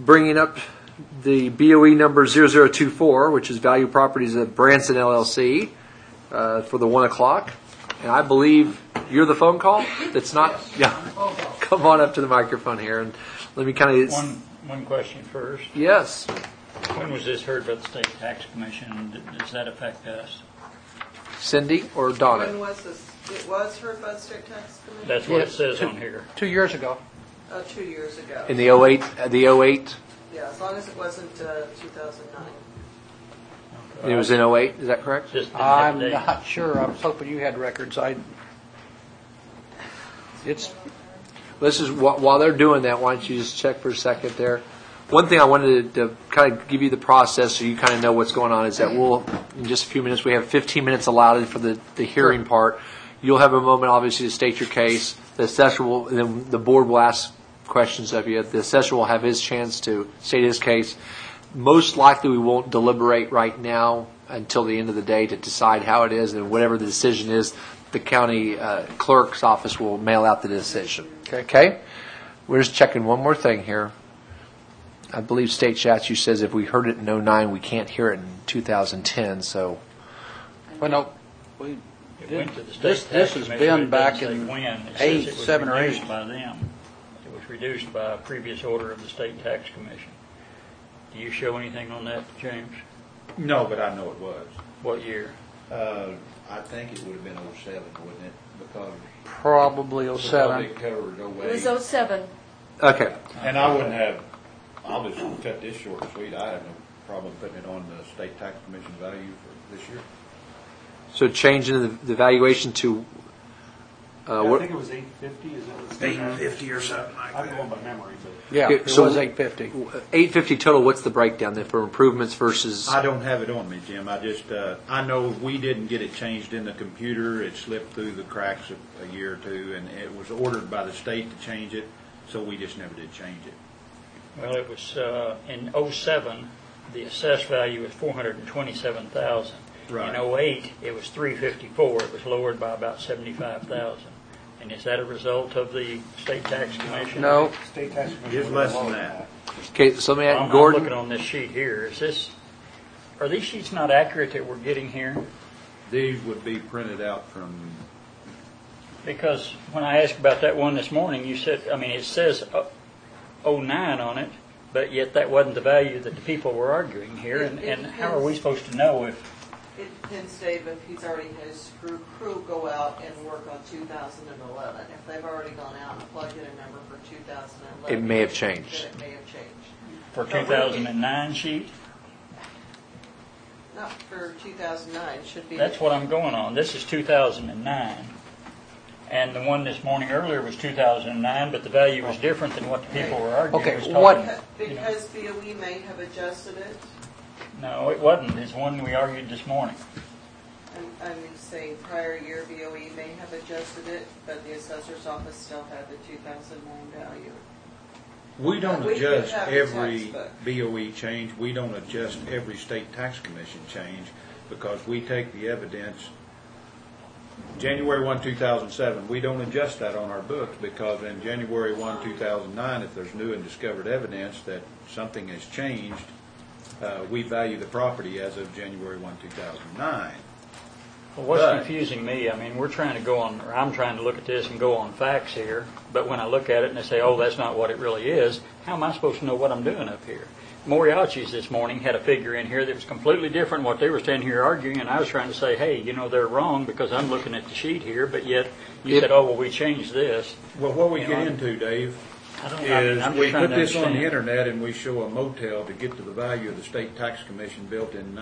bringing up the BOE number 0024, which is Value Properties of Branson LLC, for the 1 o'clock. And I believe you're the phone call? That's not? Yeah. Come on up to the microphone here and let me kind of... One question first. Yes. When was this heard by the State Tax Commission? Does that affect us? Cindy or Donna? When was this? It was heard by the State Tax Commission? That's what it says on here. 2 years ago. 2 years ago. In the 08? Yeah, as long as it wasn't 2009. It was in 08, is that correct? I'm not sure. I was hoping you had records. This is while they're doing that, why don't you just check for a second there. One thing I wanted to kind of give you the process so you kind of know what's going on is that we'll, in just a few minutes, we have 15 minutes allotted for the hearing part. You'll have a moment, obviously, to state your case. The assessor will, then the board will ask questions of you. The assessor will have his chance to state his case. Most likely we won't deliberate right now until the end of the day to decide how it is, and whatever the decision is, the county clerk's office will mail out the decision. Okay? We're just checking one more thing here. I believe state statute says if we heard it in 09, we can't hear it in 2010, so... Well, no. This has been back in 8, 7, or 8. By them. It was reduced by a previous order of the State Tax Commission. Do you show anything on that, James? No, but I know it was. What year? I think it would have been 07, wouldn't it? Because probably 07. It covered 08. It was 07. Okay. And I wouldn't have, I'll just cut this short and sweet. I have no problem putting it on the State Tax Commission value for this year. So changing the valuation to... I think it was 850. Is it 850 or something like that? I'm going by memory, but yeah, okay, it so was 850. 850 total. What's the breakdown then for improvements versus? I don't have it on me, Jim. I just I know we didn't get it changed in the computer. It slipped through the cracks a year or two, and it was ordered by the state to change it, so we just never did change it. Well, it was in 07. The assessed value was $427,000. Right. In 08, it was $354. It was lowered by about $75,000. And is that a result of the State Tax Commission? No. State Tax Commission It's less than that. Okay, so let me I'm add Gordon. looking on this sheet here. Are these sheets not accurate that we're getting here? These would be printed out from... Because when I asked about that one this morning, you said, it says 09 on it, but yet that wasn't the value that the people were arguing here. And how are we supposed to know if... It depends, Dave, if he's already had his crew go out and work on 2011. If they've already gone out and plugged in a number for 2011, It may have changed. Then it may have changed. For 2009 sheet? Not for 2009. Should be. That's what I'm going on. This is 2009. And the one this morning earlier was 2009, but the value was different than what the people were arguing. Okay, It was what- talking- Because BOE may have adjusted it. No, it wasn't. It's one we argued this morning. I'm saying prior year BOE may have adjusted it, but the assessor's office still had the 2009 value. We don't We adjust have a every tax book. BOE change. We don't adjust every State Tax Commission change because we take the evidence. January 1, 2007, we don't adjust that on our books because in January 1, 2009, if there's new and discovered evidence that something has changed, we value the property as of January 1, 2009. Well, what's confusing me, we're trying to go on, or I'm trying to look at this and go on facts here, but when I look at it and they say, oh, that's not what it really is, how am I supposed to know what I'm doing up here? Moriarty's this morning had a figure in here that was completely different from what they were standing here arguing, and I was trying to say, hey, they're wrong because I'm looking at the sheet here, but yet you said, oh, well, we changed this. Well, what we get into, Dave, is I'm we trying put to this on the understand. internet and we show a motel to get to the value of the State Tax Commission built in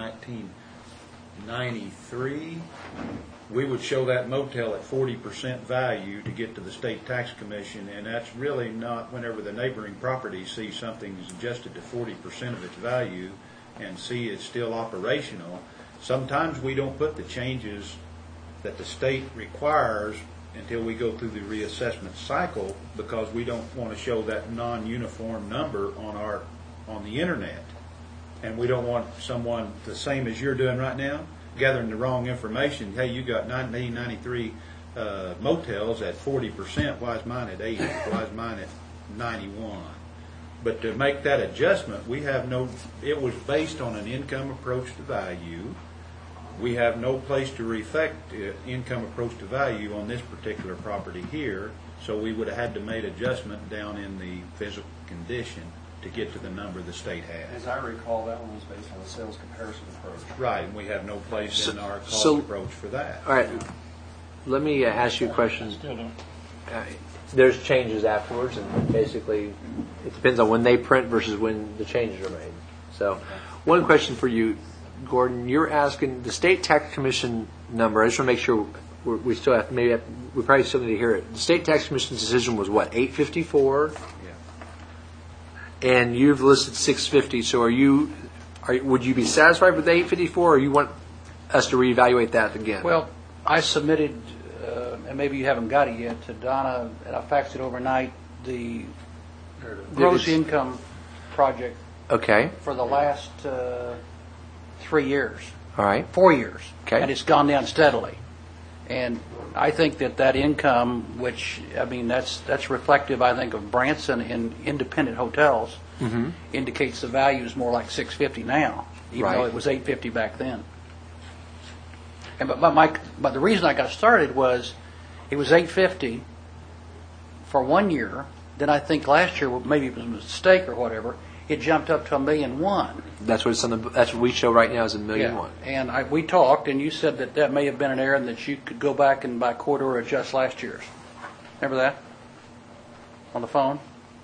1993. We would show that motel at 40% value to get to the State Tax Commission, and that's really not whenever the neighboring properties see something is adjusted to 40% of its value and see it's still operational. Sometimes we don't put the changes that the state requires until we go through the reassessment cycle because we don't want to show that non-uniform number on the internet, and we don't want someone the same as you're doing right now gathering the wrong information. Hey, you got 1993 motels at 40%. Why is mine at 80? Why is mine at 91? But to make that adjustment, it was based on an income approach to value. We have no place to reflect income approach to value on this particular property here, so we would have had to make adjustment down in the physical condition to get to the number the state has. As I recall, that one was based on a sales comparison approach. Right, and we have no place in our cost approach for that. All right, let me ask you a question. Still don't. There's changes afterwards, and basically it depends on when they print versus when the changes are made. So, one question for you, Gordon. You're asking the state tax commission number. I just want to make sure we still have we probably still need to hear it. The state tax commission's decision was what, 854, and you've listed 650. So would you be satisfied with 854, or you want us to reevaluate that again? Well, I submitted, and maybe you haven't got it yet, to Donna, and I faxed it overnight, the gross income project Okay. for the last 3 years. All right. 4 years. Okay. And it's gone down steadily. And I think that income, which, I mean, that's reflective, I think, of Branson and independent hotels, indicates the value is more like $650 now, even though it was $850 back then. And but the reason I got started was it was $850 for 1 year. Then I think last year, maybe it was a mistake or whatever, it jumped up to $1.1 million. That's what we show right now is $1.1 million. And we talked, and you said that may have been an error, and that you could go back and by quarter adjust last year's. Remember that? On the phone?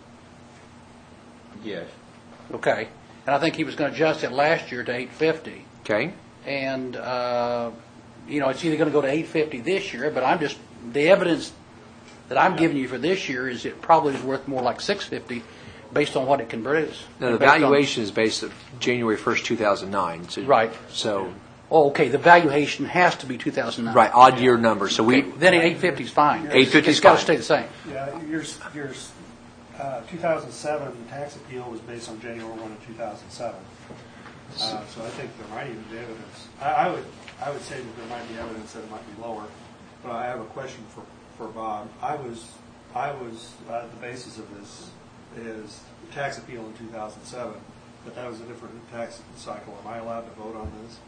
Yes. Okay. And I think he was going to adjust it last year to $850. Okay. And it's either going to go to $850 this year, but the evidence that I'm giving you for this year is it probably is worth more like $650 based on what it can produce. Now, the valuation is based on January 1st, 2009. So, right. So. Oh, okay. The valuation has to be 2009. Right. Odd year number. So then 850 is fine. 850 it's got to stay the same. Yeah, yours 2007 tax appeal was based on January 1 of 2007. So I think there might even be evidence. I would say that there might be evidence that it might be lower. But I have a question for Bob. The basis of this is the tax appeal in 2007, but that was a different tax cycle. Am I allowed to vote on this?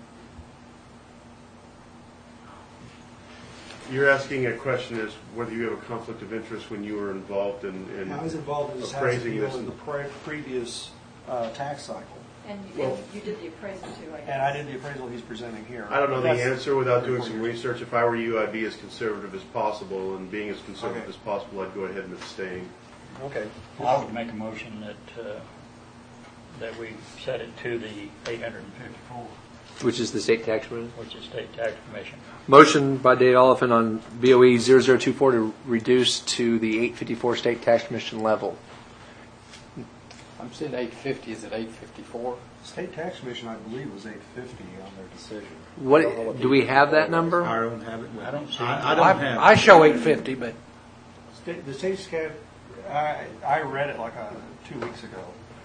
You're asking a question as whether you have a conflict of interest when you were involved in I was involved in this tax appeal in the previous tax cycle. And you did the appraisal too, I guess. And I did the appraisal he's presenting here. I don't know the answer without doing some research. If I were you, I'd be as conservative as possible, and being as conservative as possible, I'd go ahead and abstain. Okay. Well, I would make a motion that we set it to the 854, Which is the state tax commission? which is state tax commission. Motion by Dave Oliphant on BOE 0024 to reduce to the 854 state tax commission level. I'm saying 850. Is it 854? State tax commission, I believe, was 850 on their decision. What do we have that number? I don't have it. I don't see I don't have it. I show 850, but The state scale, I read it like 2 weeks ago.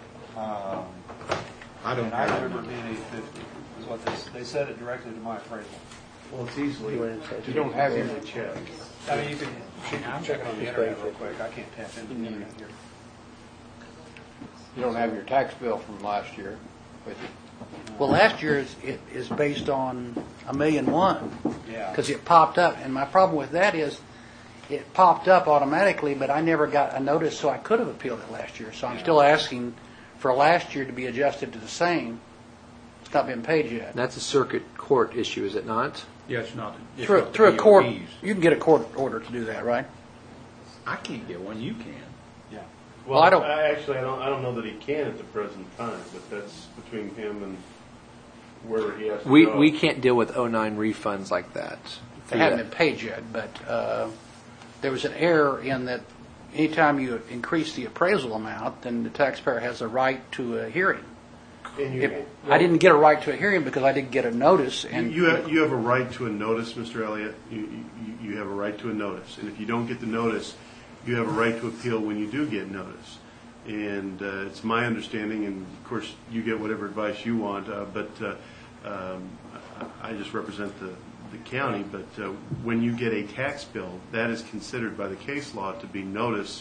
I don't And I have remember it. it being 850 is what they said it directly to my appraisal. Well, it's easily. You don't have your check. I mean, you can check it on the internet real quick. I can't tap into the internet here. You don't have your tax bill from last year with you. well, last year is based on $1.1 million Yeah. because it popped up, and my problem with that is it popped up automatically, but I never got a notice, so I could have appealed it last year. So I'm still asking for last year to be adjusted to the same. It's not been paid yet. That's a circuit court issue, is it not? Yeah, it's not. It's Through not the a court, BOEs. you can get a court order to do that, right? I can't get one. You can. Yeah. Well, I don't- I don't know that he can at the present time, but that's between him and wherever he has to go. We can't deal with 09 refunds like that. They haven't been paid yet, but there was an error in that anytime you increase the appraisal amount, then the taxpayer has a right to a hearing. And I didn't get a right to a hearing because I didn't get a notice. And you have a right to a notice, Mr. Elliott. You have a right to a notice, and if you don't get the notice, you have a right to appeal when you do get notice. And it's my understanding, and of course you get whatever advice you want, but I just represent the county. But when you get a tax bill, that is considered by the case law to be notice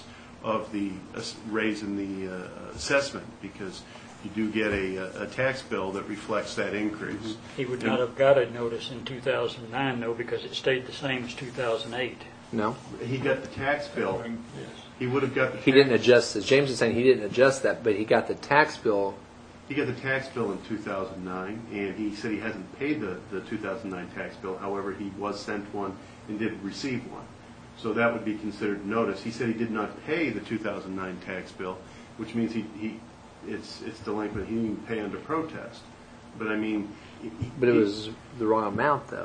of the raise in the assessment, because you do get a tax bill that reflects that increase. He would not have got a notice in 2009, though, because it stayed the same as 2008. No, He got the tax bill. He would have got the. he didn't adjust. As James is saying, he didn't adjust that, but he got the tax bill. He got the tax bill in 2009, and he said he hasn't paid the 2009 tax bill. However, he was sent one and did receive one. So that would be considered notice. He said he did not pay the 2009 tax bill, which means it's delinquent. He didn't even pay under protest. But I mean... But it was the wrong amount, though.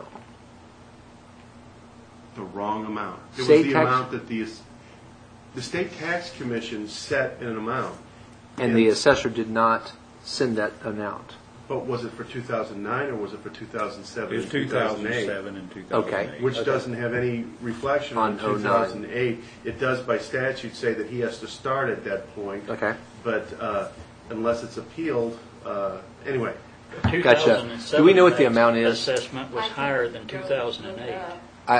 The wrong amount. It State was the tax- amount that the State Tax Commission set an amount. And the assessor did not send that amount. But was it for 2009 or was it for 2007 It was and 2008? 2007 and 2008. Okay. Which doesn't have any reflection on On 2008. It does by statute say that he has to start at that point. Okay. But unless it's appealed, anyway. Gotcha. Do we know what the amount is? Assessment was higher than 2008. I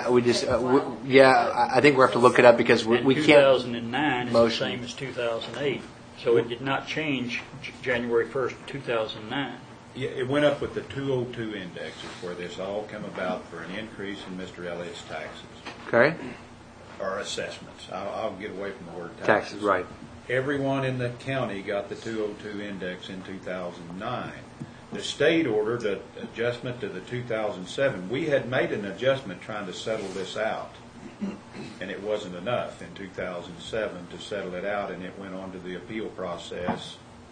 think we have to look it up because we can't. 2009 is the motion. same as 2008. So it did not change January 1st, 2009. Yeah, it went up with the 202 indexes where this all come about for an increase in Mr. Elliott's taxes, Okay. or assessments. I'll get away from the word Taxes, right. Everyone in the county got the 202 index in 2009. The state ordered an adjustment to the 2007. We had made an adjustment trying to settle this out, and it wasn't enough in 2007 to settle it out, and it went on to the appeal process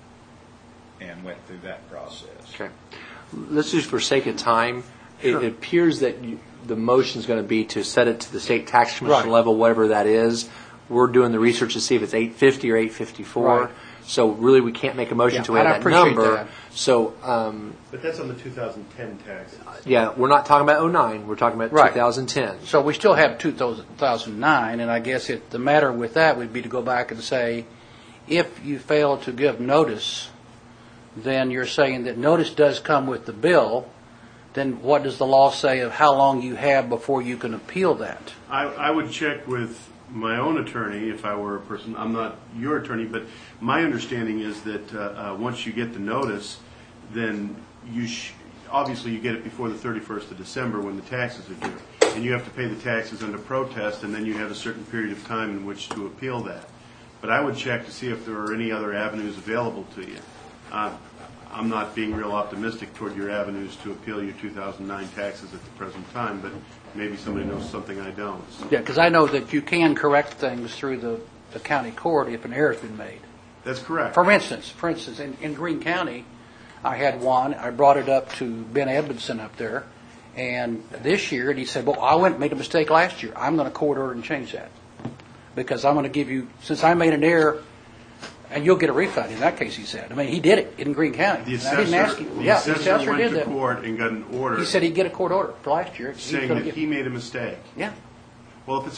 and went through that process. Okay. Let's just, for sake of time, it appears that the motion is going to be to set it to the state tax commission Right. level, whatever that is. We're doing the research to see if it's 850 or 854. Right. So really, we can't make a motion Yeah, until we have and I that appreciate number. that. So, But that's on the 2010 taxes. yeah, we're not talking about 09. We're talking about Right. 2010. So we still have 2009, and I guess the matter with that would be to go back and say, if you fail to give notice, then you're saying that notice does come with the bill, then what does the law say of how long you have before you can appeal that? I would check with my own attorney if I were a person. I'm not your attorney, but my understanding is that once you get the notice, then obviously you get it before the 31st of December when the taxes are due. And you have to pay the taxes under protest, and then you have a certain period of time in which to appeal that. But I would check to see if there are any other avenues available to you. I'm not being real optimistic toward your avenues to appeal your 2009 taxes at the present time, but maybe somebody knows something I don't. Yeah, because I know that you can correct things through the county court if an error's been made. That's correct. For instance, in Greene County, I had one. I brought it up to Ben Edmondson up there, and this year, and he said, "Well, I went and made a mistake last year. I'm going to court order and change that because I'm going to give you, since I made an error, and you'll get a refund." In that case, he said. I mean, he did it in Greene County. The And I didn't ask him. Yeah, the assessor went did to that. court and got an order He said he'd get a court order for last year. He's saying gonna that get- he made a mistake. Yeah. Well, if it's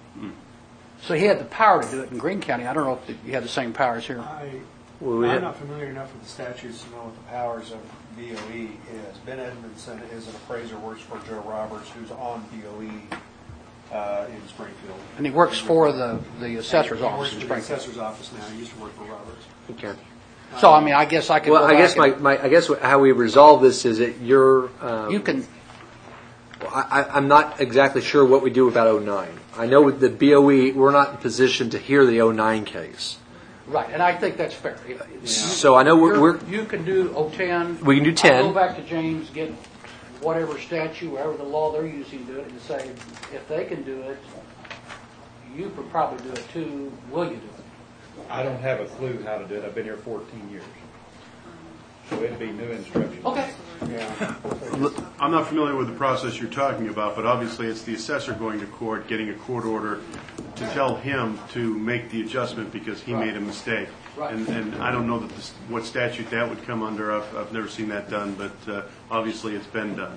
So he had the power to do it in Greene County. I don't know if you had the same powers here. I'm not familiar enough with the statutes to know what the powers of BOE is. Ben Edmondson is an appraiser, works for Joe Roberts, who's on BOE in Springfield. And he works for the assessor's He office works in for the Springfield. assessor's office now. He used to work for Roberts. Okay. So, I mean, I guess I could Well, go I guess back and- I guess how we resolve this is that you're. You can, I'm not exactly sure what we do about 09. I know with the BOE, we're not in position to hear the 09 case. right, and I think that's fair. So I know we're You can do 010. We can do 10. I'll go back to James, get whatever statute, whatever the law they're using, do it, and say, if they can do it, you could probably do it too. Will you do it? I don't have a clue how to do it. I've been here 14 years. So it'd be new instructions. Okay. I'm not familiar with the process you're talking about, but obviously it's the assessor going to court, getting a court order to tell him to make the adjustment because he made a mistake. Right. And I don't know what statute that would come under. I've never seen that done, but obviously it's been done.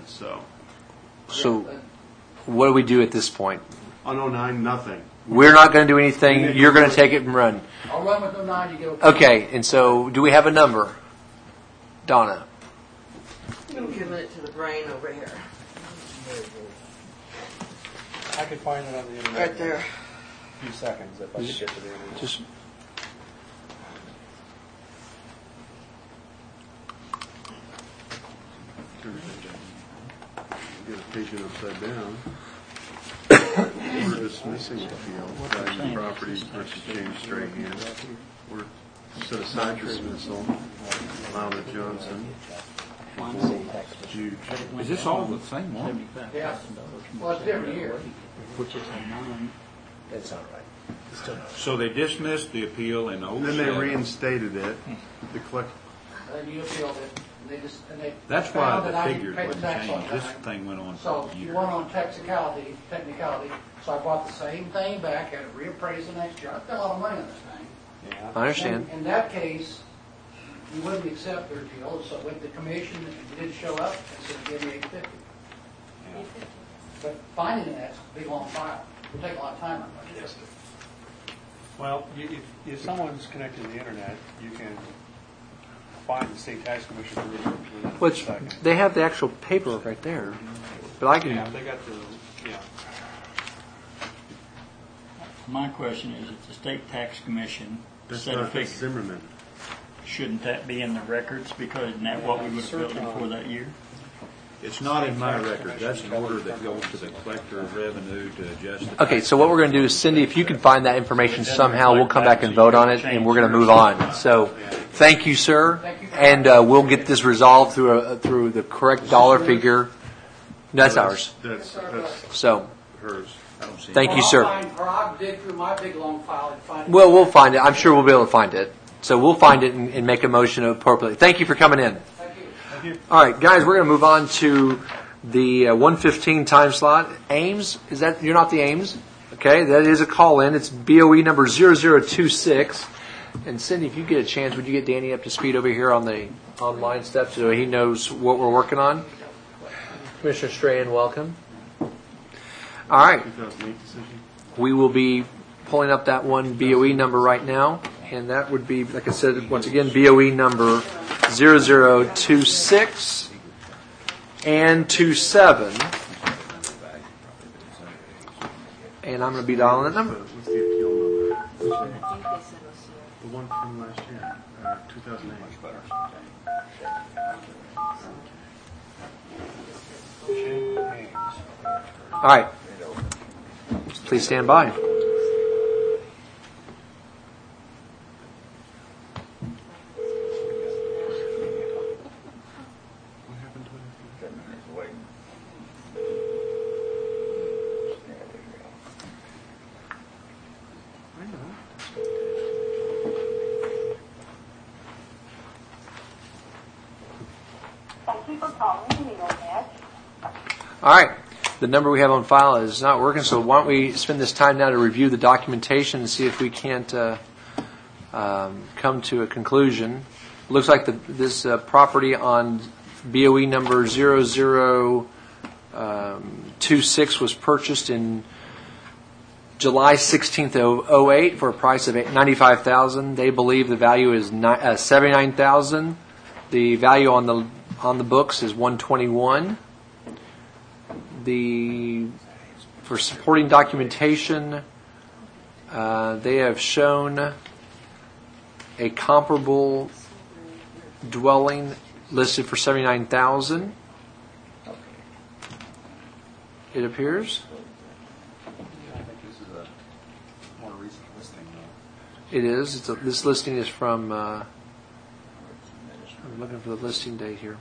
So what do we do at this point? On 09, nothing. We're not going to do anything. You're going to take it and run. I'll run with 09, you get okay. Okay, and so do we have a number? Donna. I'm giving it to the brain over here. I could find it on the internet. Right there. few seconds if I could get to the internet. Just Get a patient upside down. We're dismissing appeal, valued property versus James Strahan. We're set aside dismissal. Lana Johnson. Jude. Is this all the same one? Yeah. Well, it's different year. Which is a nine. That's all right. So they dismissed the appeal in And then they 07. reinstated it. The collect. Then you appealed it, and they just, and they. That's why found the that I didn't figures pay the wasn't tax on changed. This time. thing went on So for a you year. went on technicality, so I bought the same thing back, had it reappraised the next year. I spent a lot of money on this thing. Yeah. I understand. In that case, you wouldn't accept their appeal, so with the commission, if you did show up, it said give me $850. But finding that's a big long file. It would take a lot of time on it. Well, if someone's connected to the internet, you can find the state tax commission within Which a second. they have the actual paperwork right there, but I Yeah, can. they got the, yeah. My question is, if the state tax commission That's set a not figure, Zimmerman. shouldn't that be in the records? Because isn't that what we would have billed him for that year? It's not in my record. That's an order that goes to the collector of revenue to adjust it. Okay, so what we're going to do is, Cindy, if you can find that information somehow, we'll come back and vote on it, and we're going to move on. So, thank you, sir, and we'll get this resolved through the correct dollar figure. That's ours. That's So, hers. I don't see it. thank you, sir. Or I'll dig through my big long file and find it. Well, we'll find it. I'm sure we'll be able to find it. So we'll find it and make a motion appropriately. Thank you for coming in. Thank you. All right, guys, we're going to move on to the 1:15 time slot. Ames, is that, you're not the Ames? Okay, that is a call-in. It's BOE number 0026. And Cindy, if you get a chance, would you get Danny up to speed over here on the online stuff so he knows what we're working on? Commissioner Strahan, welcome. All right, 2008 decision. we will be pulling up that one BOE number right now. And that would be, like I said, once again, BOE number 0026 and 27. And I'm going to be dialing that number. What's the appeal number? The one from last year, 2008. All right. Please stand by. What happened to it? I know. Thank you for calling Neonet. All right. The number we have on file is not working, so why don't we spend this time now to review the documentation and see if we can't come to a conclusion. Looks like this property on BOE number 0026 was purchased in July 16th of 08 for a price of $95,000. They believe the value is $79,000. The value on the books is $121,000. For supporting documentation, they have shown a comparable dwelling listed for $79,000. It appears. I think this is a more recent listing, though. It is. This listing is from. I'm looking for the listing date here.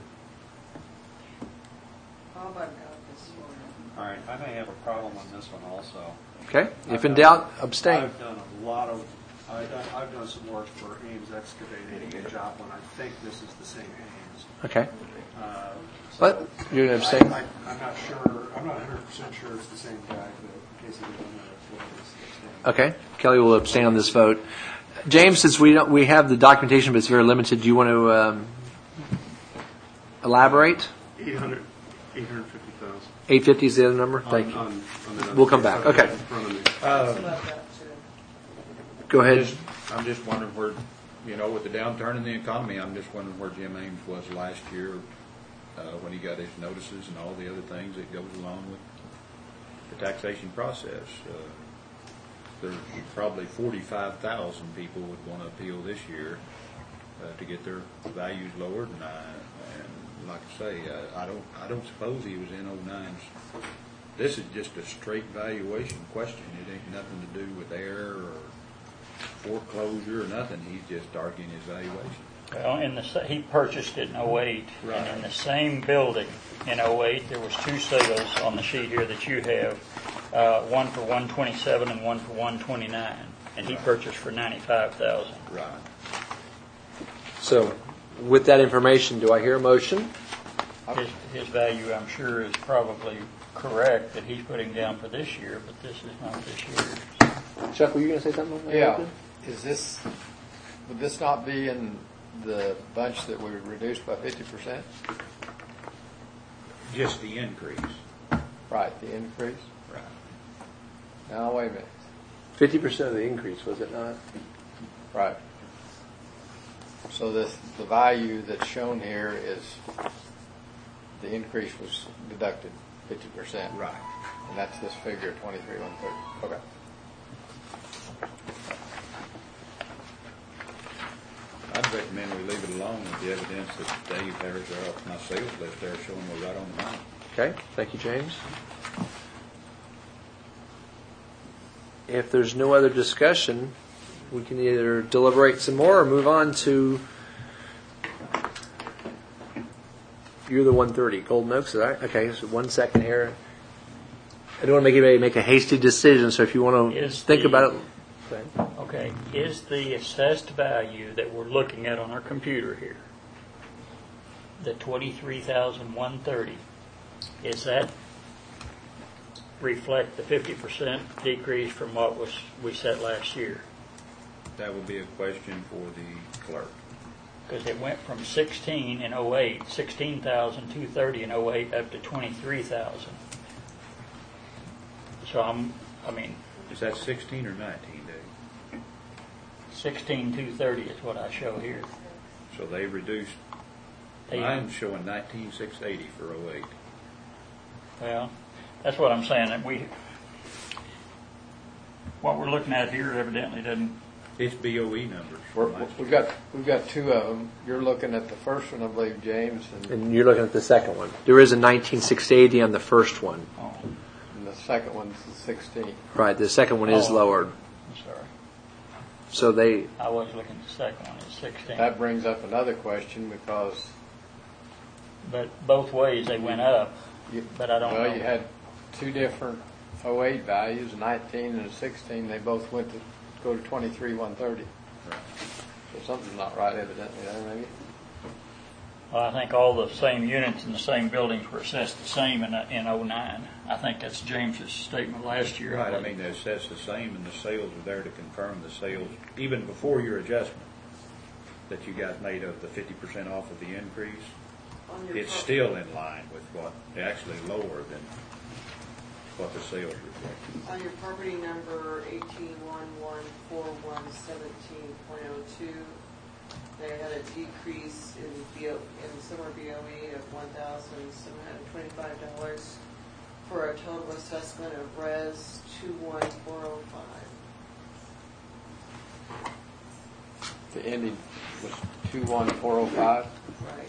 Oh my God, this one. All right, I may have a problem on this one also. Okay. If in doubt, abstain. I've done a lot of, I've done some work for Ames Excavating in Joplin. I think this is the same Ames. Okay. So But you're going to abstain. I'm not sure, I'm not 100% sure it's the same guy, but in case you don't know, it's abstain. Okay. Kelly will abstain on this vote. James, since we have the documentation, but it's very limited, do you want to elaborate? 850,000. 850 is the other number? Thank you. On that We'll come case, back. I've got Okay. it in front of me. Love that too. Go ahead. I'm just wondering where, with the downturn in the economy, I'm just wondering where Jim Ames was last year when he got his notices and all the other things that goes along with the taxation process. there's probably 45,000 people would want to appeal this year to get their values lowered, and like I say, I don't suppose he was in 09's. This is just a straight valuation question. It ain't nothing to do with error or foreclosure or nothing. He's just arguing his valuation. Well, he purchased it in 08, Right. and in the same building in 08, there was two sales on the sheet here that you have, one for 127 and one for 129, and he purchased for 95,000. Right. So, with that information, do I hear a motion? His value, I'm sure, is probably correct that he's putting down for this year, but this is not this year. Chuck, were you going to say something? Yeah. Would this not be in the bunch that we reduced by 50%? Just the increase. Right, the increase? Right. Now, wait a minute. 50% of the increase, was it not? Right. So the value that's shown here is the increase was deducted 50%. Right. And that's this figure, 23,130. Okay. I'd recommend we leave it alone with the evidence that Dave has off my sales list there showing we're right on the money. Okay, thank you, James. If there's no other discussion, we can either deliberate some more or move on to you're the 130 Golden Oaks. Okay, so 1 second here. I don't want to make anybody make a hasty decision, so if you want to think about it. Okay, is the assessed value that we're looking at on our computer here, the 23,130, is that reflect the 50% decrease from what we set last year? That would be a question for the clerk. Because it went from 16 in 08, 16,230 in 08 up to 23,000. So Is that 16 or 19, Dave? 16,230 is what I show here. So they reduced. Mine's showing 19,680 for 08. Well, that's what I'm saying. That what we're looking at here evidently doesn't. It's BOE numbers. We've got two of them. You're looking at the first one, I believe, James, And you're looking at the second one. There is a 19,680 on the first one. Oh, and the second one's the 16. Right, the second one is lowered. I'm sorry. So I was looking at the second one. It's 16. That brings up another question because. But both ways they went up. But I don't know. Well, you had two different 08 values, 19 and 16. They both went to go to 23,130. Right. So something's not right, evidently, there, maybe. Well, I think all the same units in the same buildings were assessed the same in 09. I think that's James's statement last year. Right, I mean, they assess the same, and the sales are there to confirm the sales, even before your adjustment that you guys made of the 50% off of the increase. It's still in line with what, actually lower than what the sales reflect. On your property number 18114117.02, they had a decrease in summer BOE of $1,725 for a total assessment of res 21405. The ending was 21405. Right.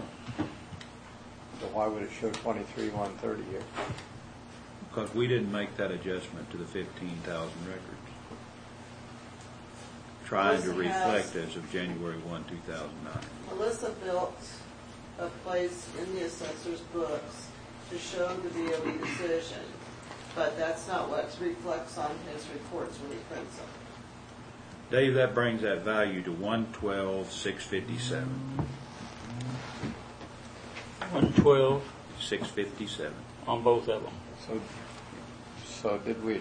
So why would it show 23,130 here? Because we didn't make that adjustment to the 15,000 records. Trying to reflect as of January 1, 2009. Melissa built a place in the assessor's books to show the BOE decision, but that's not what reflects on his reports when he prints them. Dave, that brings that value to 112,657. 112 657. on both of them. So did we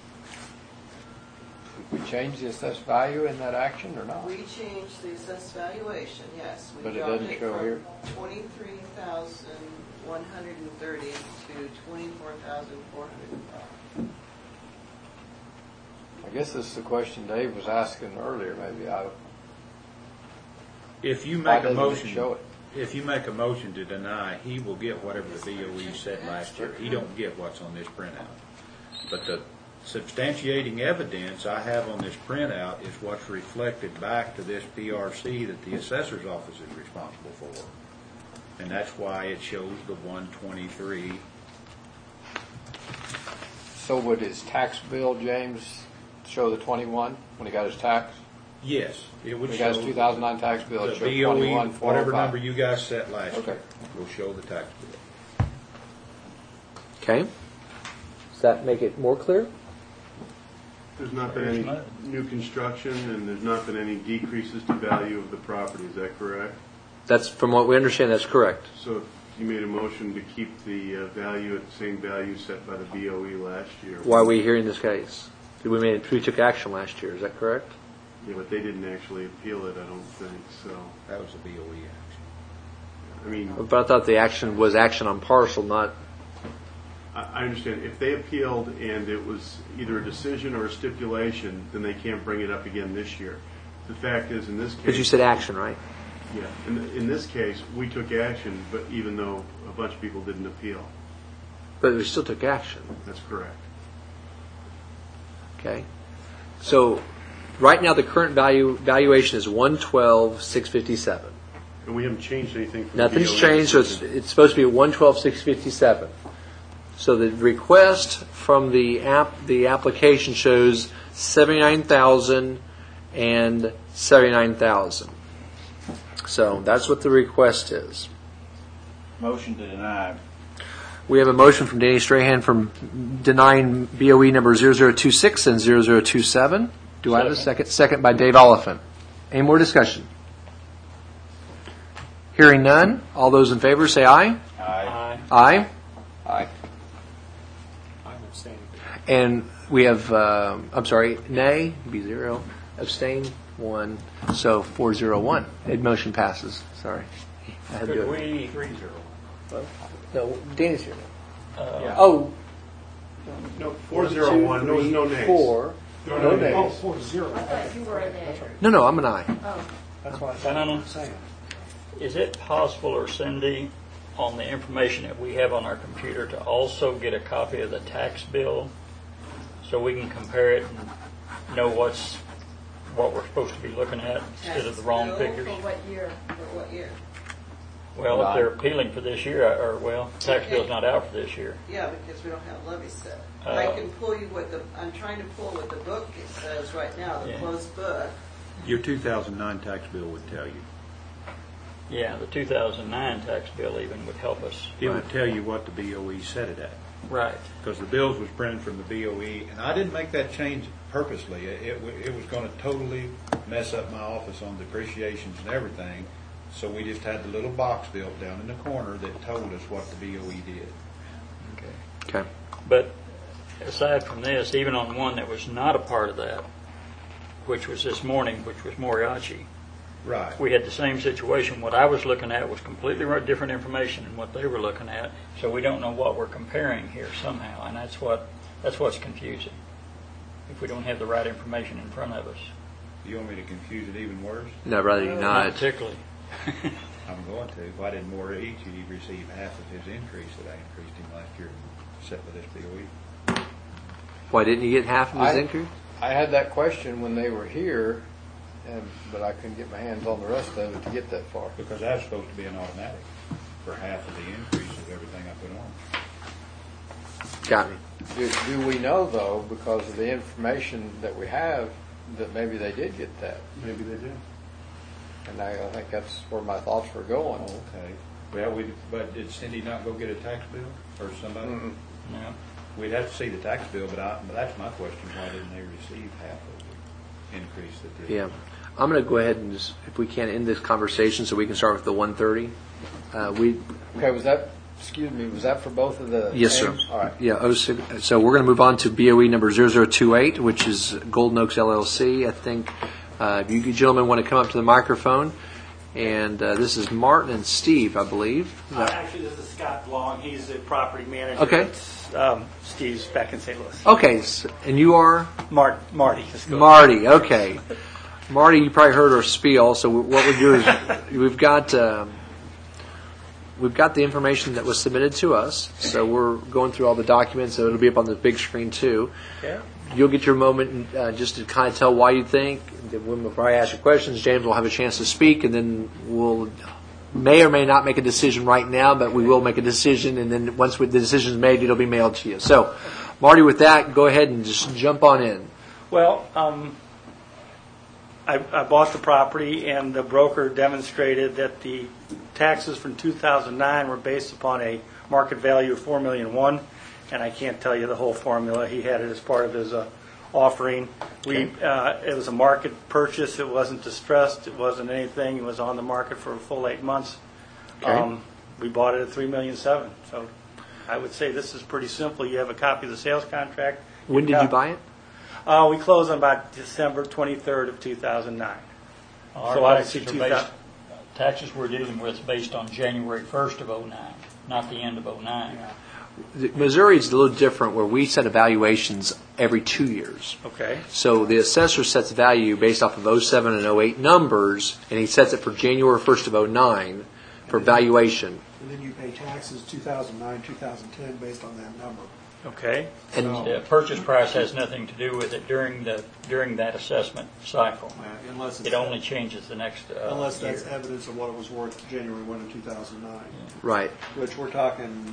change the assessed value in that action or not? We changed the assessed valuation, yes. We But it dropped doesn't show here? 23,130 to 24,405. I guess this is the question Dave was asking earlier. Maybe If you why make a doesn't it motion, show it? if you make a motion to deny, he will get whatever the BOE said last year. He don't get what's on this printout. But the substantiating evidence I have on this printout is what's reflected back to this PRC that the assessor's office is responsible for. And that's why it shows the 123. So would his tax bill, James, show the 21 when he got his tax? Yes, it would When he show got his 2009 tax bill, the it showed BOE, 21, whatever 405. number you guys set last Okay. year, will show the tax bill. Okay. Does that make it more clear? There's not been any new construction, and there's not been any decreases to value of the property, is that correct? That's from what we understand. That's correct. So you made a motion to keep the value at the same value set by the BOE last year. Why are we hearing this case? We took action last year. Is that correct? Yeah, but they didn't actually appeal it, I don't think, so. That was the BOE action. I mean, But I thought the action was action on parcel, not. I understand. If they appealed and it was either a decision or a stipulation, then they can't bring it up again this year. The fact is, in this case. Because you said action, right? Yeah, in this case, we took action, but even though a bunch of people didn't appeal. But we still took action. That's correct. Okay. So right now the current valuation is 112,657. And we haven't changed anything from Nothing's BOE changed, so decision. it's supposed to be 112,657. So the request from the application shows 79,000 and 79,000. So that's what the request is. Motion to deny. We have a motion from Danny Strahan from denying BOE number 0026 and 0027. Do I have a second? Second by Dave Oliphant. Any more discussion? Hearing none. All those in favor say aye. Aye. Aye. Aye. I'm abstaining. And we have, nay, be 0. Abstain, 1. So 401. Motion passes. Sorry. I had to do Could it. we, 3-0. No, Danny's here. Yeah. Oh. No, 401, there was no nays. 4. No No nays. nays. 4-0. I thought you were a nay. No, I'm an aye. Oh, That's what I'm saying. is it possible, or Cindy, on the information that we have on our computer, to also get a copy of the tax bill so we can compare it and know what we're supposed to be looking at instead of the wrong Tax bill figures? for what year? For what year? Well, if they're appealing for this year, tax bill's not out for this year. Yeah, because we don't have levies set. Oh. I can pull you I'm trying to pull what the book says right now, the Yeah. closed book. Your 2009 tax bill would tell you. Yeah, the 2009 tax bill even would help us. It would tell you what the BOE set it at. Right. Because the bills was printed from the BOE, and I didn't make that change purposely. It was going to totally mess up my office on depreciations and everything. So we just had the little box built down in the corner that told us what the BOE did. Okay. Okay. But aside from this, even on one that was not a part of that, which was this morning, which was Moriarty, Right. we had the same situation. What I was looking at was completely different information than what they were looking at, so we don't know what we're comparing here somehow, and that's what's confusing. If we don't have the right information in front of us. You want me to confuse it even worse? No, rather you not. particularly. I'm going to. If I did more each, he'd receive half of his increase that I increased him last year, set with this BOE. Why didn't you get half of his increase? I had that question when they were here, but I couldn't get my hands on the rest of it to get that far. Because that's supposed to be an automatic for half of the increase of everything I put on. Got me. Do we know, though, because of the information that we have, that maybe they did get that? Maybe they did. And I think that's where my thoughts were going. Okay. Well, but did Cindy not go get a tax bill or somebody? Mm-mm. No. We'd have to see the tax bill, but that's my question. Why didn't they receive half of the increase that they? Yeah. I'm going to go ahead and just, if we can, end this conversation so we can start with the 130. Okay, was that for both of the Yes, sir. names? All right. Yeah. So we're going to move on to BOE number 0028, which is Golden Oaks LLC. I think if you gentlemen want to come up to the microphone. And this is Martin and Steve, I believe. Actually, this is Scott Long. He's the property manager. Okay. Steve's back in St. Louis. Okay. And you are? Marty. Marty. Okay. Marty, you probably heard our spiel. So what we do is we've got we've got the information that was submitted to us, so we're going through all the documents, so it'll be up on the big screen too. Okay. You'll get your moment just to kind of tell why you think. Before I ask you questions, James will have a chance to speak, and then we'll may or may not make a decision right now, but we will make a decision, and then once the decision is made, it'll be mailed to you. So, Marty, with that, go ahead and just jump on in. Well, I bought the property, and the broker demonstrated that the taxes from 2009 were based upon a market value of $4,000,001, and I can't tell you the whole formula. He had it as part of his offering. It was a market purchase. It wasn't distressed. It wasn't anything. It was on the market for a full 8 months. Okay. We bought it at $3,000,007. So I would say this is pretty simple. You have a copy of the sales contract. When did you buy it? We closed on about December 23rd of 2009. Our So obviously taxes are based, taxes we're dealing with based on January 1st of 09, not the end of 09. Missouri is a little different, where we set evaluations every 2 years. Okay. So the assessor sets value based off of 07 and 08 numbers, and he sets it for January 1st of 09 for valuation. And then you pay taxes 2009, 2010 based on that number. Okay. And The purchase price has nothing to do with it during that assessment cycle. Unless it's, It only changes the next unless year. that's evidence of what it was worth January 1 of 2009, right, which we're talking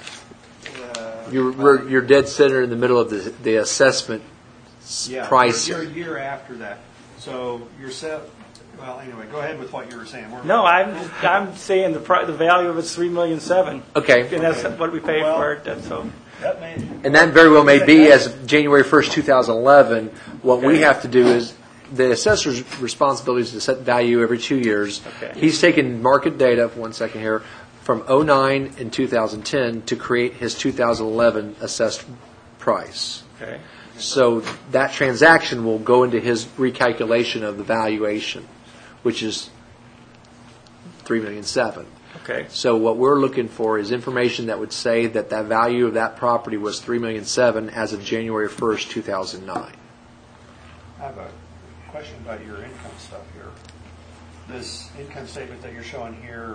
you're dead center in the middle of the assessment price. You're a year after that. So you're set. Well, anyway, go ahead with what you were saying. No, I'm saying the value of it's $3,000,007. Okay. And that's what we paid for it. That's so. And that very well may be as of January 1st, 2011. What we have to do is, the assessor's responsibility is to set value every 2 years. Okay. He's taken market data, 1 second here, from 09 and 2010 to create his 2011 assessed price. Okay. So that transaction will go into his recalculation of the valuation, which is $3,000,007. Okay. So what we're looking for is information that would say that that value of that property was $3,000,007 as of January 1st, 2009. I have a question about your income stuff here. This income statement that you're showing here,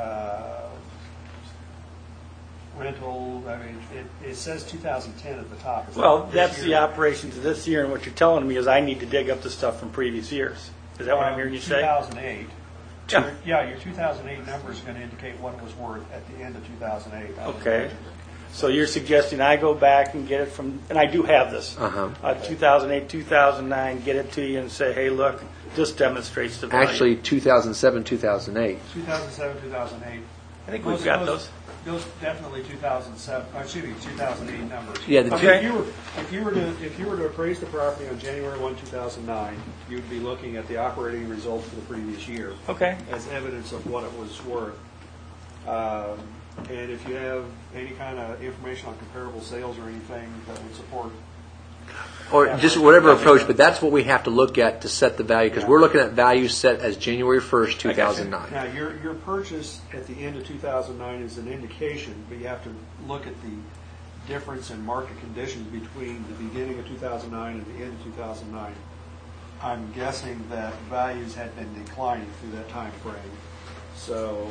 rental, I mean, it says 2010 at the top. Well, that's the operations of this year, and what you're telling me is I need to dig up the stuff from previous years. Is that what I'm hearing you say? 2008. Yeah. Your 2008 number is going to indicate what it was worth at the end of 2008. Okay. So you're suggesting I go back and get it from, and I do have this, 2008, 2009, get it to you and say, hey, look, this demonstrates the value. Actually, 2007, 2008. 2007, 2008. I think we've got those. Those definitely 2008 numbers. Yeah, the Okay. If you were to appraise the property on January 1, 2009, you'd be looking at the operating results for the previous year. Okay. As evidence of what it was worth. And if you have any kind of information on comparable sales or anything that would support, or just whatever approach, but that's what we have to look at to set the value, because we're looking at value set as January 1st, 2009. now your purchase at the end of 2009 is an indication, but you have to look at the difference in market conditions between the beginning of 2009 and the end of 2009. I'm guessing that values had been declining through that time frame. So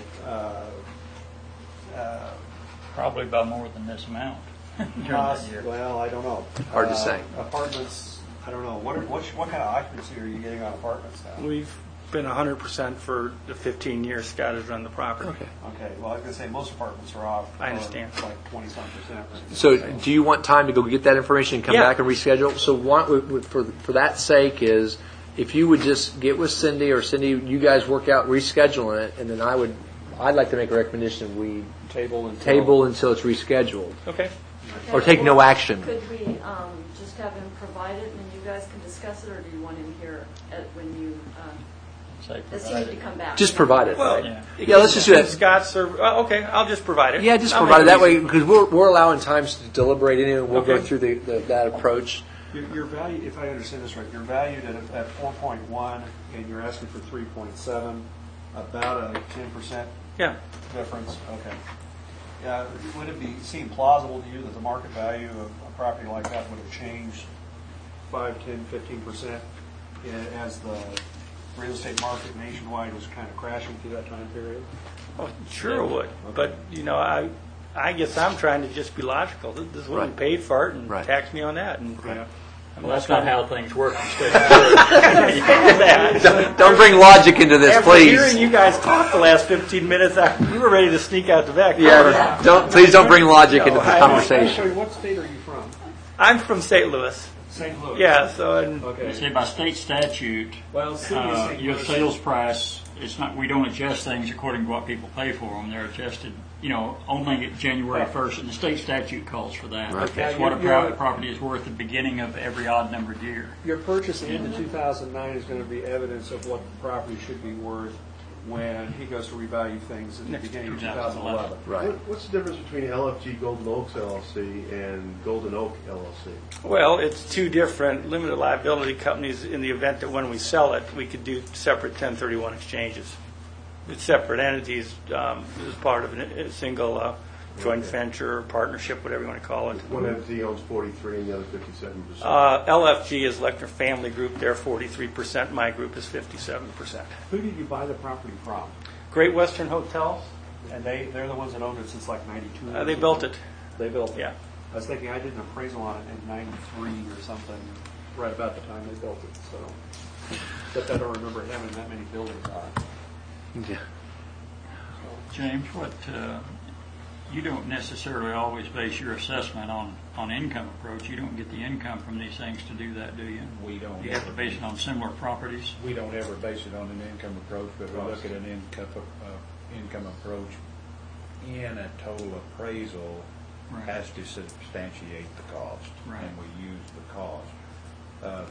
Probably by more than this amount during that year. well, I don't know. Hard to say. Apartments, I don't know. What kind of occupancy are you getting on apartments now? We've been 100% for the 15 years Scott has run the property. Okay. Okay, well, I was going to say most apartments are off. I understand. Like 20-some%. So do you want time to go get that information and come Yeah. back and reschedule? So for that sake is, if you would just get with Cindy, or Cindy, you guys work out rescheduling it, and then I'd like to make a recommendation, we Table until it's rescheduled. Okay. Or take no action. Could we just have him provide it and then you guys can discuss it, or do you want him here when you, Say does he provide need to it. come back? Just provide it. Well, Yeah. Yeah, let's just do that. Scott's, okay, I'll just provide it. Yeah, just I'll provide it make that way, easy. because we're allowing times to deliberate anyway, and we'll go Okay. through that approach. Your value, if I understand this right, you're valued at 4.1 and you're asking for 3.7, about a 10% Yeah. difference. Okay. Yeah, would it seem plausible to you that the market value of a property like that would have changed 5, 10, 15% as the real estate market nationwide was kind of crashing through that time period? Oh, sure it would. But, I guess I'm trying to just be logical. This is what we Right. paid for it, and Right. tax me on that. And Yeah. Well, that's not how things work in state of Missouri. Don't bring logic into this, After please. hearing you guys talk the last 15 minutes, we were ready to sneak out the back door. Yeah, please don't bring logic into this conversation. Actually, what state are you from? I'm from St. Louis. St. Louis. Yeah, so and Okay. See, by state statute, Well, city of St. your Louis. sales price, it's not, we don't adjust things according to what people pay for them. They're adjusted, only at January 1st, and the state statute calls for that. Right. That's what a property is worth at the beginning of every odd numbered year. Your purchase into 2009 is going to be evidence of what the property should be worth when he goes to revalue things at the beginning of 2011. Right. What's the difference between LFG Golden Oaks LLC and Golden Oak LLC? well, it's two different limited liability companies. In the event that when we sell it, we could do separate 1031 exchanges. It's separate entities as part of a single joint venture or partnership, whatever you want to call it. One entity owns 43 and the other 57%. LFG is Lechner Family Group. They're 43%. My group is 57%. Who did you buy the property from? Great Western Hotels. And they're the ones that owned it since like 92? They built it. They built it? Yeah. I was thinking I did an appraisal on it in 93 or something, right about the time they built it, so. But I don't remember having that many buildings on it. Yeah. James, you don't necessarily always base your assessment on income approach. You don't get the income from these things to do that, do you? We don't. You have to base it on similar properties. We don't ever base it on an income approach, but we look at an income approach in a total appraisal Right. has to substantiate the cost, Right. and we use the cost.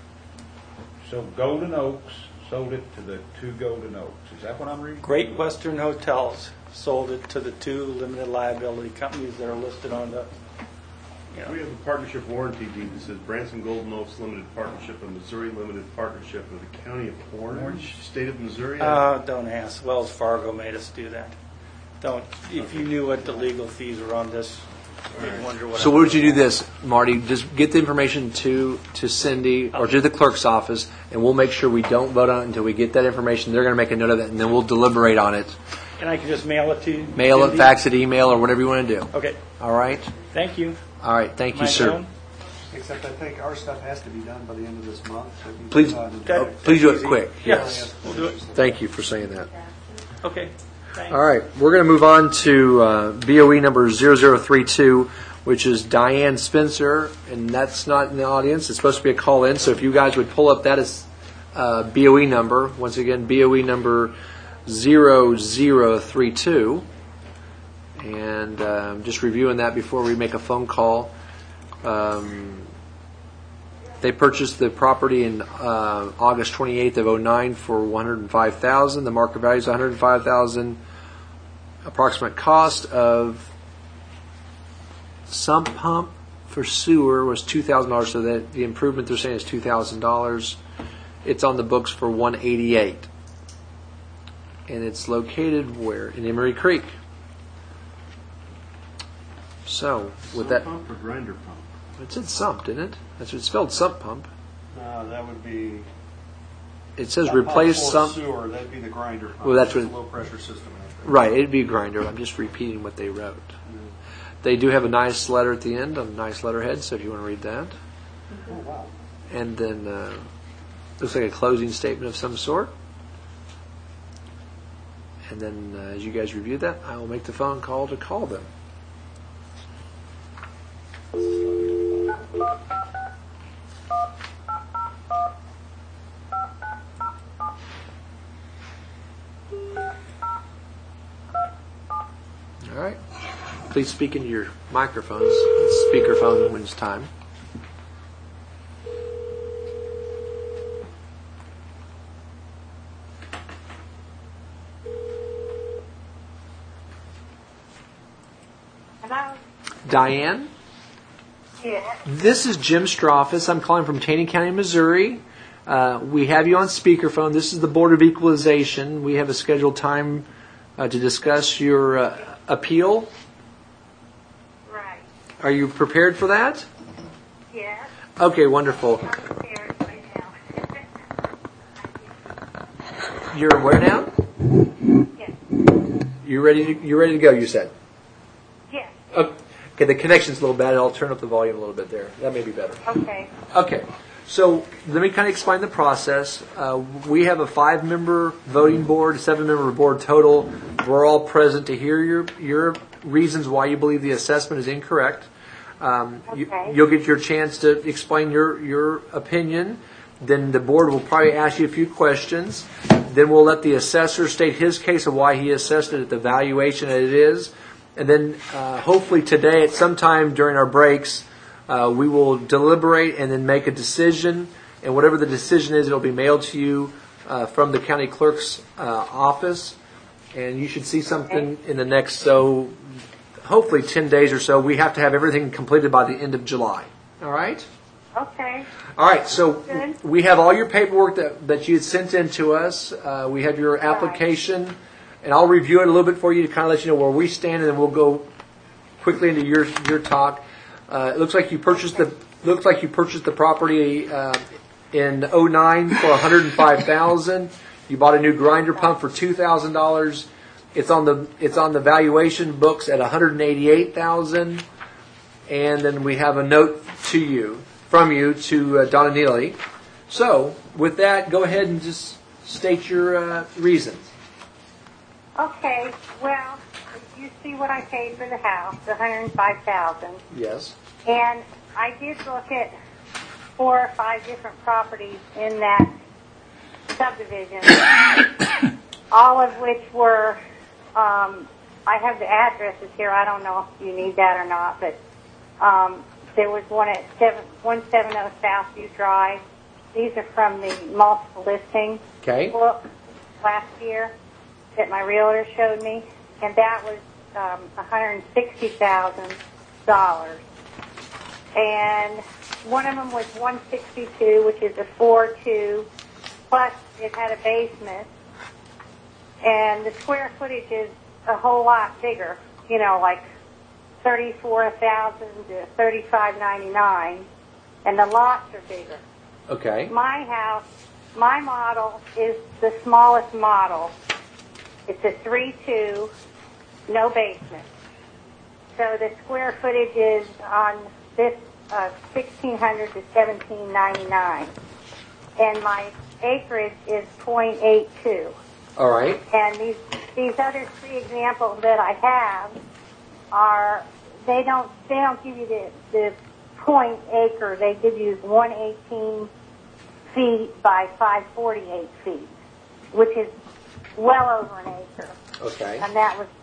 So Golden Oaks sold it to the two Golden Oaks. Is that what I'm reading? Great Western Hotels sold it to the two limited liability companies that are listed on the. We have a partnership warranty deed that says Branson Golden Oaks Limited Partnership and Missouri Limited Partnership of the County of Orange, State of Missouri. Don't ask. Wells Fargo made us do that. Don't. If you knew what the legal fees were on this, you'd wonder what. So what would you do this, Marty? Just get the information to Cindy or to the clerk's office, and we'll make sure we don't vote on it until we get that information. They're going to make a note of that, and then we'll deliberate on it. And I can just mail it to you? Mail it, Cindy? fax it, email, or whatever you want to do. Okay. All right? Thank you. All right. Thank you, My sir. phone? Except I think our stuff has to be done by the end of this month. so it needs to Please, be done. please do it easy. quick. Yes, we'll do it. Thank you for saying that. Okay. Thanks. All right, we're going to move on to BOE number 0032, which is Diane Spencer, and that's not in the audience. It's supposed to be a call-in, so if you guys would pull up that as BOE number, once again, BOE number 0032, and just reviewing that before we make a phone call. They purchased the property in August 28th of 2009 for $105,000. The market value is $105,000. Approximate cost of sump pump for sewer was $2,000. So that the improvement they're saying is $2,000. It's on the books for $188,000, and it's located where? In Emery Creek. So with that, Pump or grinder pump? it said sump, didn't it? That's what it's spelled, sump pump. No, that would be. It says Pump replace for sump. Sewer, that'd be the grinder pump. Well, that's It's what- a low pressure system. Right, it'd be a grinder. I'm just repeating what they wrote. They do have a nice letter at the end, a nice letterhead, so if you want to read that. Oh, wow. And then looks like a closing statement of some sort. And then as you guys review that, I will make the phone call to call them. All right. Please speak into your microphones, speakerphone when it's time. Hello? Diane, Yes. this is Jim Stroffus. I'm calling from Taney County, Missouri. We have you on speakerphone. This is the Board of Equalization. We have a scheduled time to discuss your appeal. Right. Are you prepared for that? Yes. Okay, wonderful. I'm prepared right now. You're where now? Yes. You're ready to go, you said? Yes. Okay, the connection's a little bad. I'll turn up the volume a little bit there. That may be better. Okay. Okay, so let me kind of explain the process. We have a 5-member voting board, 7-member board total. We're all present to hear your reasons why you believe the assessment is incorrect. Okay. You'll get your chance to explain your opinion. Then the board will probably ask you a few questions. Then we'll let the assessor state his case of why he assessed it at the valuation that it is. And then hopefully today at some time during our breaks, we will deliberate and then make a decision. And whatever the decision is, it'll be mailed to you from the county clerk's office. And you should see something in the next, hopefully 10 days or so. We have to have everything completed by the end of July. All right? Okay. All right, so Good. we have all your paperwork that you had sent in to us. We have your application, and I'll review it a little bit for you to kind of let you know where we stand, and then we'll go quickly into your talk. It looks like you purchased the property in 2009 for $105,000. You bought a new grinder pump for $2,000. It's on the valuation books at $188,000, and then we have a note from you to Donna Neely. So, with that, go ahead and just state your reasons. Okay. Well, you see what I paid for the house, the $105,000. Yes. And I did look at 4 or 5 different properties in that subdivision, all of which were, I have the addresses here. I don't know if you need that or not, but there was one at 170 Southview Drive. These are from the multiple listing book last year that my realtor showed me, and that was $160,000. And one of them was 162, which is a 4-2, plus it had a basement, and the square footage is a whole lot bigger, like 34,000 to 35.99, and the lots are bigger. Okay. My house, my model is the smallest model. It's a 3-2, no basement. So the square footage is on this 1,600 to 1,799, and my acreage is 0.82. All right. And these other 3 examples that I have are they don't give you the point acre. They give you 118 feet by 548 feet, which is well over an acre. Okay. And that was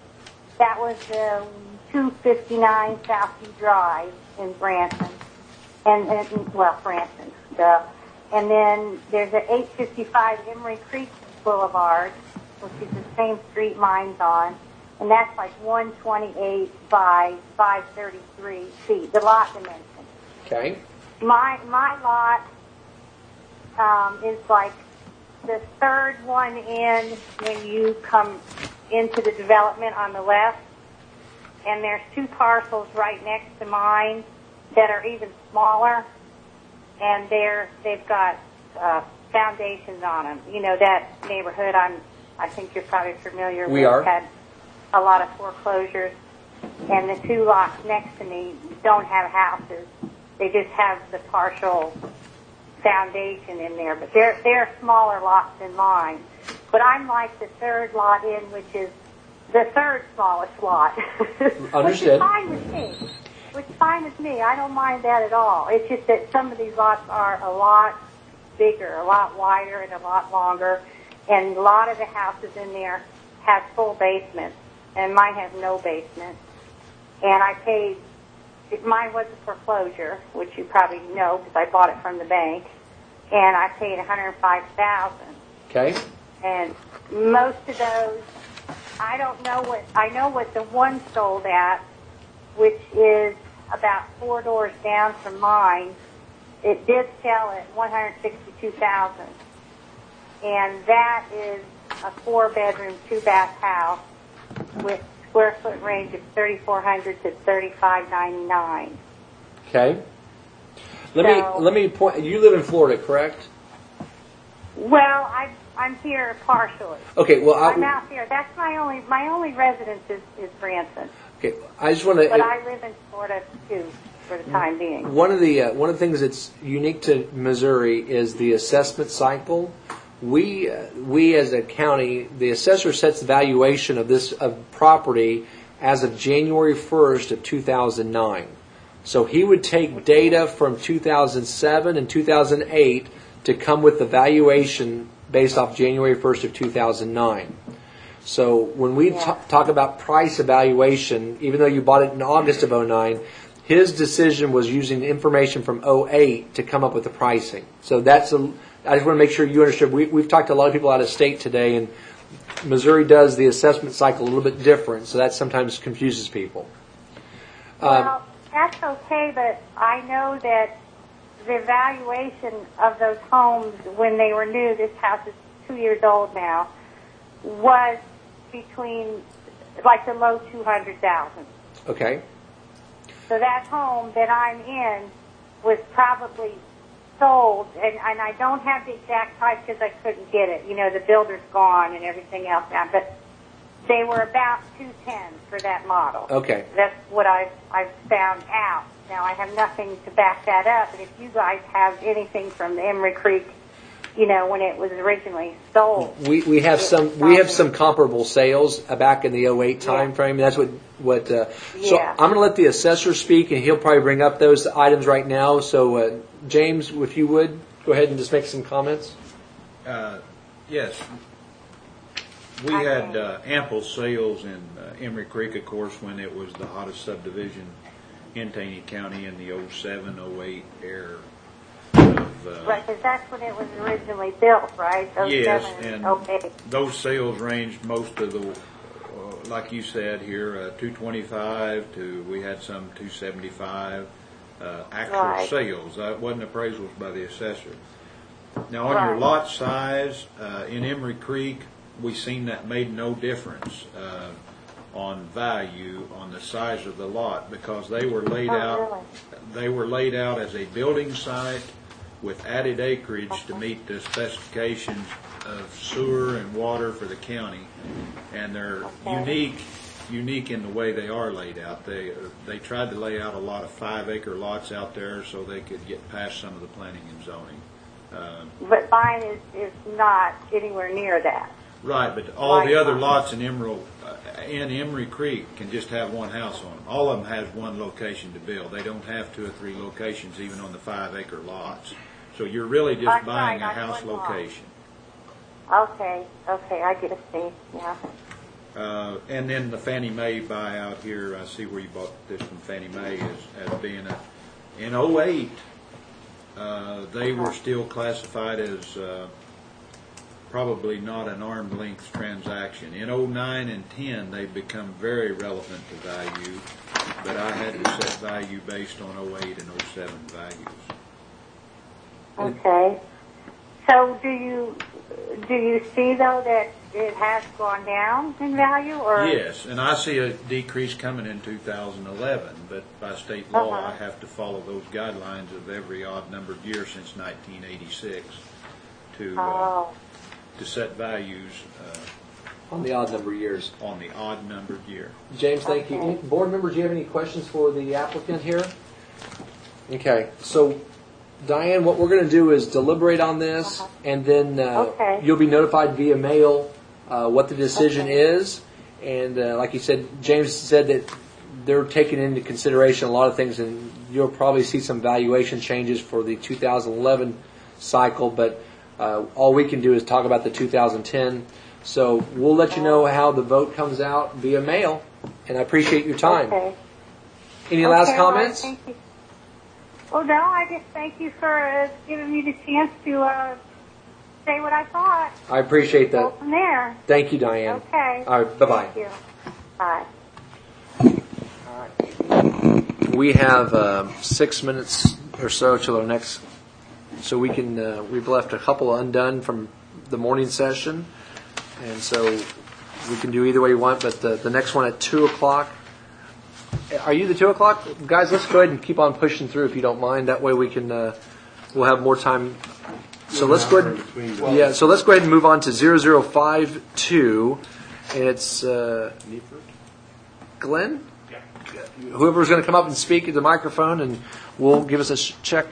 259 Southview Drive in Branson, Branson. And then there's an 855 Emery Creek Boulevard, which is the same street mine's on, and that's like 128 by 533 feet, the lot dimension. Okay. My lot is like the third one in when you come into the development on the left, and there's 2 parcels right next to mine that are even smaller, and they've got foundations on them. That neighborhood I think you're probably familiar with. We are. Had a lot of foreclosures, and the 2 lots next to me don't have houses. They just have the partial foundation in there, but they're smaller lots than mine. But I'm like the third lot in, which is the third smallest lot. Understood. Which is fine with me. I don't mind that at all. It's just that some of these lots are a lot bigger, a lot wider, and a lot longer, and a lot of the houses in there have full basements, and mine has no basement. And I paid, mine was a foreclosure, which you probably know because I bought it from the bank, and I paid $105,000. Okay. And most of those, I know what the one sold at, which is about 4 doors down from mine. It did sell at $162,000, and that is a 4-bedroom, 2-bath house with square foot range of 3,400 to 3,599. Okay. Let me point. You live in Florida, correct? Well, I'm here partially. Okay, well, I'm out here. That's my only residence is Branson. Okay, I just want to. But I live in Florida too, for the time being. One of the things that's unique to Missouri is the assessment cycle. We as a county, the assessor sets the valuation of property as of January 1st of 2009. So he would take data from 2007 and 2008 to come with the valuation based off January 1st of 2009. So when we talk about price evaluation, even though you bought it in August of 2009, his decision was using information from 2008 to come up with the pricing. So I just want to make sure you understood. We've talked to a lot of people out of state today, and Missouri does the assessment cycle a little bit different, so that sometimes confuses people. Well, that's okay, but I know that the valuation of those homes when they were new, this house is 2 years old now, was between like the low 200,000. Okay. So that home that I'm in was probably sold, and I don't have the exact price because I couldn't get it. You know, the builder's gone and everything else now, but they were about 210 for that model. Okay. That's what I've found out. Now I have nothing to back that up, but if you guys have anything from the Emery Creek, you know, when it was originally sold, we have some comparable sales back in the 2008 time frame. That's what. So I'm going to let the assessor speak, and he'll probably bring up those items right now. So James, if you would go ahead and just make some comments. Yes. We had ample sales in Emery Creek, of course, when it was the hottest subdivision in Taney County in the 07-08 era. Right, because that's when it was originally built, right? Yes, and those sales ranged most of the, like you said here, 225 to, we had some 275 actual sales. That wasn't appraisals by the assessor. Now on your lot size, in Emery Creek, we seen that made no difference on value on the size of the lot because they were laid out. They were laid out as a building site with added acreage to meet the specifications of sewer and water for the county, and they're unique in the way they are laid out. They tried to lay out a lot of 5-acre lots out there so they could get past some of the planning and zoning. But mine is not anywhere near that. Right, but all the other lots in Emery Creek can just have one house on them. All of them has one location to build. They don't have 2 or 3 locations even on the 5-acre lots. So you're really just buying a house location. Okay, I get a see, yeah. And then the Fannie Mae buyout here, I see where you bought this from Fannie Mae as being in 08, they were still classified as probably not an arm's length transaction. In 09 and 10, they've become very relevant to value, but I had to set value based on 08 and 07 values. Okay. So do you see though that it has gone down in value, or? Yes, and I see a decrease coming in 2011, but by state law I have to follow those guidelines of every odd numbered year since 1986 to set values on the odd number years. On the odd numbered year. James, thank you. Any board members, do you have any questions for the applicant here? Okay, so Diane, what we're going to do is deliberate on this, and then you'll be notified via mail what the decision is. And like you said, James said that they're taking into consideration a lot of things, and you'll probably see some valuation changes for the 2011 cycle, but all we can do is talk about the 2010. So we'll let you know how the vote comes out via mail, and I appreciate your time. Okay. Any last comments? Thank you. Well, no, I just thank you for giving me the chance to say what I thought. I appreciate that. Go from there. Thank you, Diane. Okay. All right, bye-bye. Thank you. Bye. All right. We have 6 minutes or so till our next, so we can, we've left a couple undone from the morning session, and so we can do either way you want, but the next one at 2 o'clock. Are you the 2 o'clock? Guys, let's go ahead and keep on pushing through if you don't mind. That way we can, we'll have more time So let's go ahead. Yeah. So let's go ahead and move on to 0052, and it's Glenn. Whoever's going to come up and speak at the microphone, and will give us a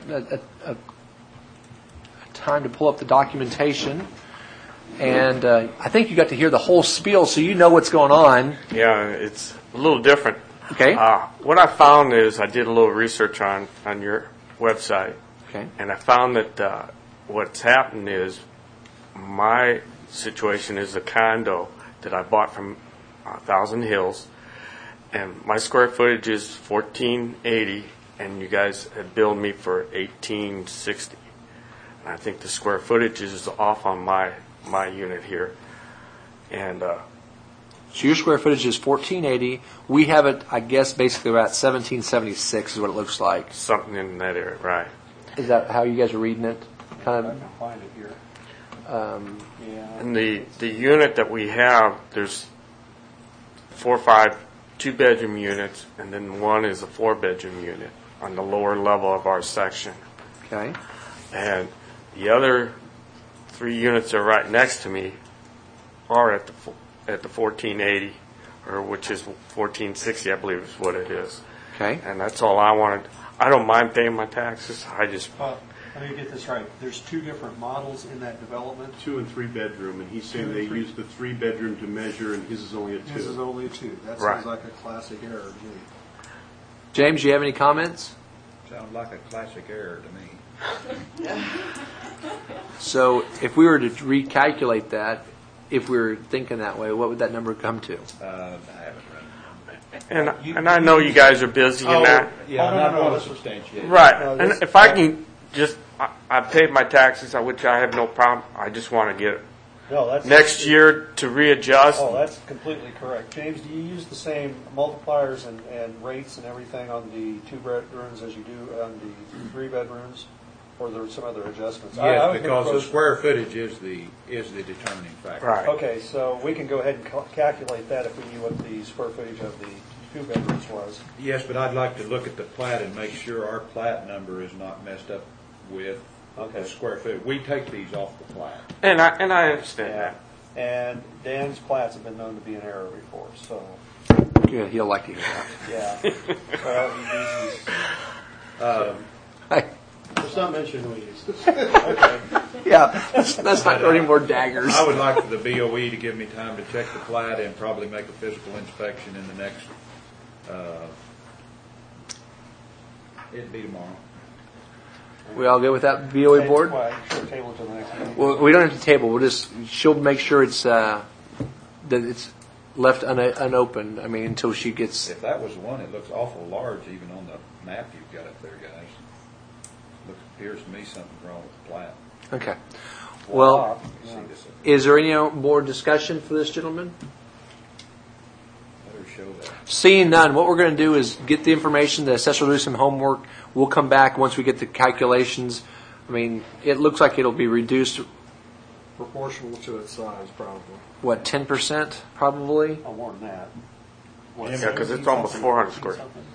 time to pull up the documentation. And I think you got to hear the whole spiel, so you know what's going on. Yeah, it's a little different. Okay. What I found is I did a little research on your website. Okay. And I found that what's happened is my situation is a condo that I bought from Thousand Hills, and my square footage is 1480, and you guys had billed me for 1860. And I think the square footage is off on my unit here. And so your square footage is 1480. We have it, I guess, basically about 1776 is what it looks like. Something in that area, right? Is that how you guys are reading it? Kind of. I can find it here. And the unit that we have, there's 4 or 5 2-bedroom units, and then one is a 4-bedroom unit on the lower level of our section. Okay. And the other 3 units that are right next to me are at the 1480, or which is 1460, I believe is what it is. Okay. And that's all I wanted. I don't mind paying my taxes. I just let me get this right. There's 2 different models in that development. 2 and 3 bedroom, and he's saying they use the 3 bedroom to measure, and his is only a 2. His is only a 2. That Right. sounds like a classic error to me. James, do you have any comments? Sounds like a classic error to me. So if we were to recalculate that, if we were thinking that way, what would that number come to? I haven't read it. and I know you guys are busy in that. Yeah, Oh, no, not no, want this to was- substantiate. Right. No, And this- if I can just, I paid my taxes, which I have no problem. I just want to get No, that's next year to readjust. Oh, that's completely correct. James, do you use the same multipliers and rates and everything on the 2 bedrooms as you do on the 3 bedrooms? Or are there some other adjustments? I Yes, was gonna because the propose- square footage is the determining factor. Right. Okay, so we can go ahead and calculate that if we knew what the square footage of the 2 bedrooms was. Yes, but I'd like to look at the plat and make sure our plat number is not messed up with the square foot. We take these off the plat. And I understand Yeah. that. And Dan's plats have been known to be an error before, so, Yeah, he'll like to hear yeah. Well, Let's not mention who he is. okay. that. Yeah, let's not throw any more daggers. I would like for the BOE to give me time to check the plat and probably make a physical inspection in the next, it'd be tomorrow. We all good with that, BOA board? Well, sure, table it to the next meeting. Well, we don't have to table. She'll make sure it's that it's left unopened. I mean, until she gets. If that was the one, it looks awful large even on the map you've got up there, guys. Appears to me something's wrong with the plat. Okay. Well, See this, is there any more discussion for this gentleman? better show that. Seeing none, what we're going to do is get the information. The assessor will do some homework. We'll come back once we get the calculations. I mean, it looks like it'll be reduced. Proportional to its size, probably. What, 10% probably? Oh, more than that. Yeah, because it's almost 400 square.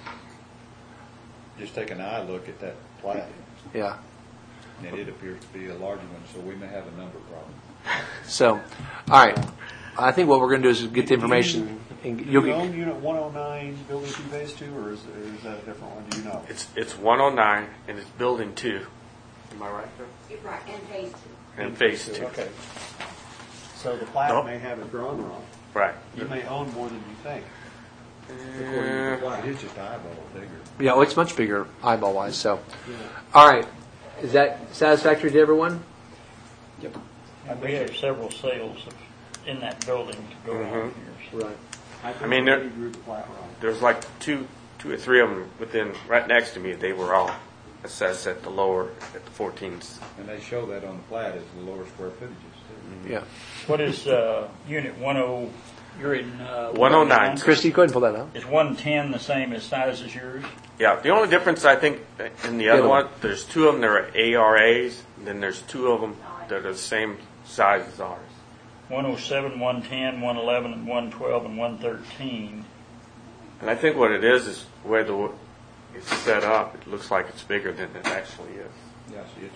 Just take an eye look at that plat, Yeah. and it appears to be a larger one, so we may have a number problem. So, all right. I think what we're going to do is get the information. And Do you'll you get, own Unit 109, Building 2, Phase 2, or is that a different one? Do you know? It's 109 and it's building 2. Am I right there? Right, and phase 2. And phase 2. Okay. So the plat Nope. may have it drawn wrong. Right. You may own more than you think. According to the plat, it's just eyeball bigger. yeah, well, it's much bigger eyeball wise. So, all right. Is that satisfactory to everyone? And we have several sales in that building to go on here. So. Right. I mean, you drew the plat wrong. there's like two or three of them right next to me. They were all assessed at the 14s. And they show that on the plat as the lower square footages, too. Yeah. What is Unit 10? You're in 109. Christy, go ahead and pull that out. Is 110 the same as size as yours? Yeah, the only difference I think in the other one, there's 2 of them that are ARAs, and then there's 2 of them that are the same size as ours. 107, 110, 111, and 112, and 113. And I think what it is where it's set up. It looks like it's bigger than it actually is. Yeah, see, it's on the two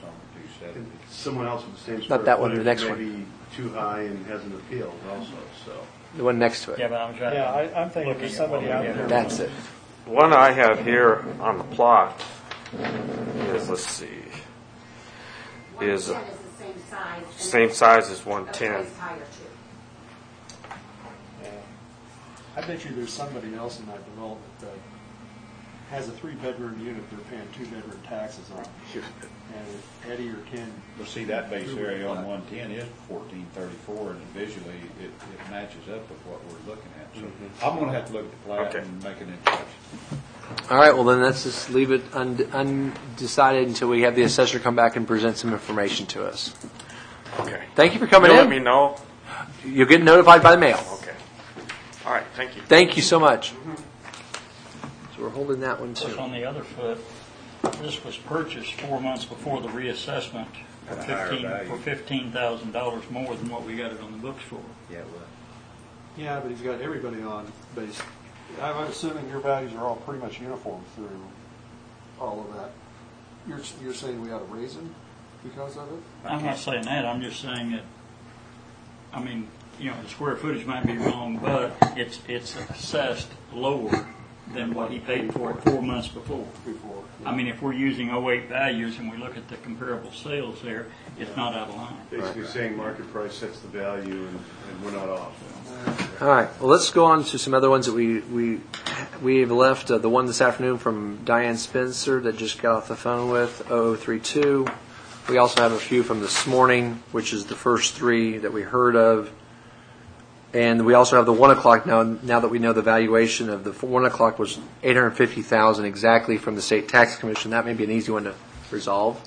270. Someone else with the same Not square that one, the footage next may be too high and hasn't appealed also, so. The one next to it. Yeah, but I'm trying. Yeah, I'm thinking looking there's at somebody what we out have. there. That's it. The one I have here on the plot is, let's see, is 110 is the same size. and same size as a 110. place higher too. Yeah. I bet you there's somebody else in that development that has a 3-bedroom unit they're paying 2-bedroom taxes on. And if Eddie or Ken. Well, see, that base area on 110 is 1434, and visually it matches up with what we're looking at. So I'm going to have to look at the plat Okay. and make an introduction. All right, well then let's just leave it undecided until we have the assessor come back and present some information to us. Okay. Thank you for coming You'll in. let me know? You'll get notified by the mail. Okay. All right, thank you. Thank you so much. So we're holding that one Just too. on the other foot, this was purchased 4 months before the reassessment for At a higher value. $15,000 more than what we got it on the books for. Yeah, well. Yeah, but he's got everybody on base. I'm assuming your values are all pretty much uniform through all of that. You're saying we ought to raise them because of it? I'm not saying that, I'm just saying that, I mean, you know, the square footage might be wrong, but it's assessed lower than what he paid for it 4 months before. I mean, if we're using 08 values and we look at the comparable sales there, it's not out of line. Basically saying market price sets the value and we're not off. All right. Well, let's go on to some other ones that we have left. The one this afternoon from Diane Spencer that just got off the phone with 0032. We also have a few from this morning, which is the first three that we heard of. And we also have the 1 o'clock now that we know the valuation of the 1 o'clock was $850,000 exactly from the State Tax Commission. That may be an easy one to resolve.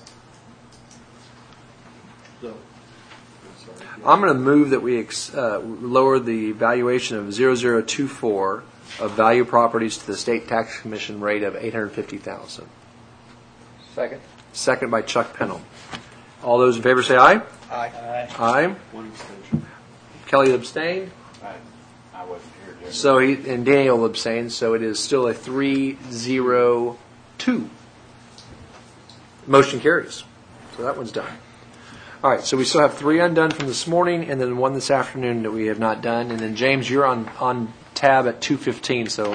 I'm going to move that we lower the valuation of 0024 of value properties to the State Tax Commission rate of $850,000. Second. Second by Chuck Pennell. All those in favor say aye. Aye. Aye. One extension. Kelly abstained. I wasn't here, Jim. So and Daniel abstained. So it is still a 3-0-2. Motion carries. So that one's done. All right. So we still have 3 undone from this morning, and then 1 this afternoon that we have not done. And then James, you're on tab at 2:15. So.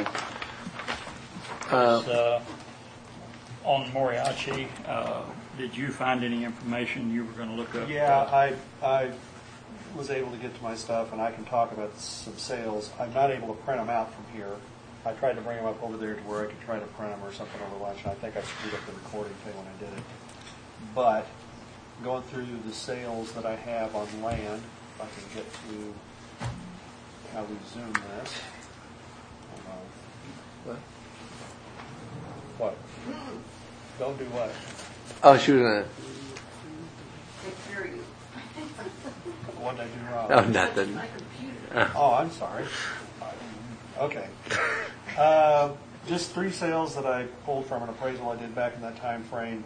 On Moriachi, did you find any information you were going to look up? Yeah, I was able to get to my stuff, and I can talk about some sales. I'm not able to print them out from here. I tried to bring them up over there to where I could try to print them or something over lunch, and I think I screwed up the recording thing when I did it. But going through the sales that I have on land, if I can get to how we zoom this. Hold on. What? Don't do what? Oh, she was going to. What did I do wrong? Oh, nothing. Oh, I'm sorry. Okay. Just 3 sales that I pulled from an appraisal I did back in that time frame.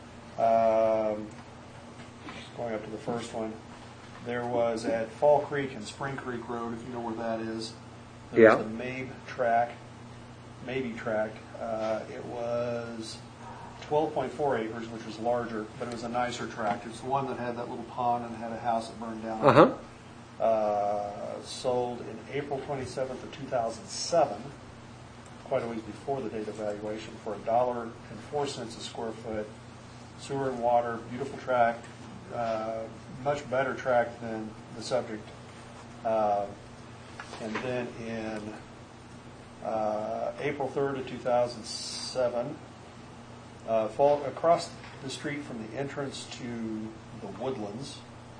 Going up to the first one, there was at Fall Creek and Spring Creek Road, if you know where that is. There's the Maybe tract. It was 12.4 acres, which was larger, but it was a nicer tract. It's the one that had that little pond and had a house that burned down. Sold in April 27th of 2007, quite a ways before the date of valuation, for $1.04 a square foot. Sewer and water, beautiful tract, much better tract than the subject. And then in April 3rd of 2007, across the street from the entrance to the Woodlands,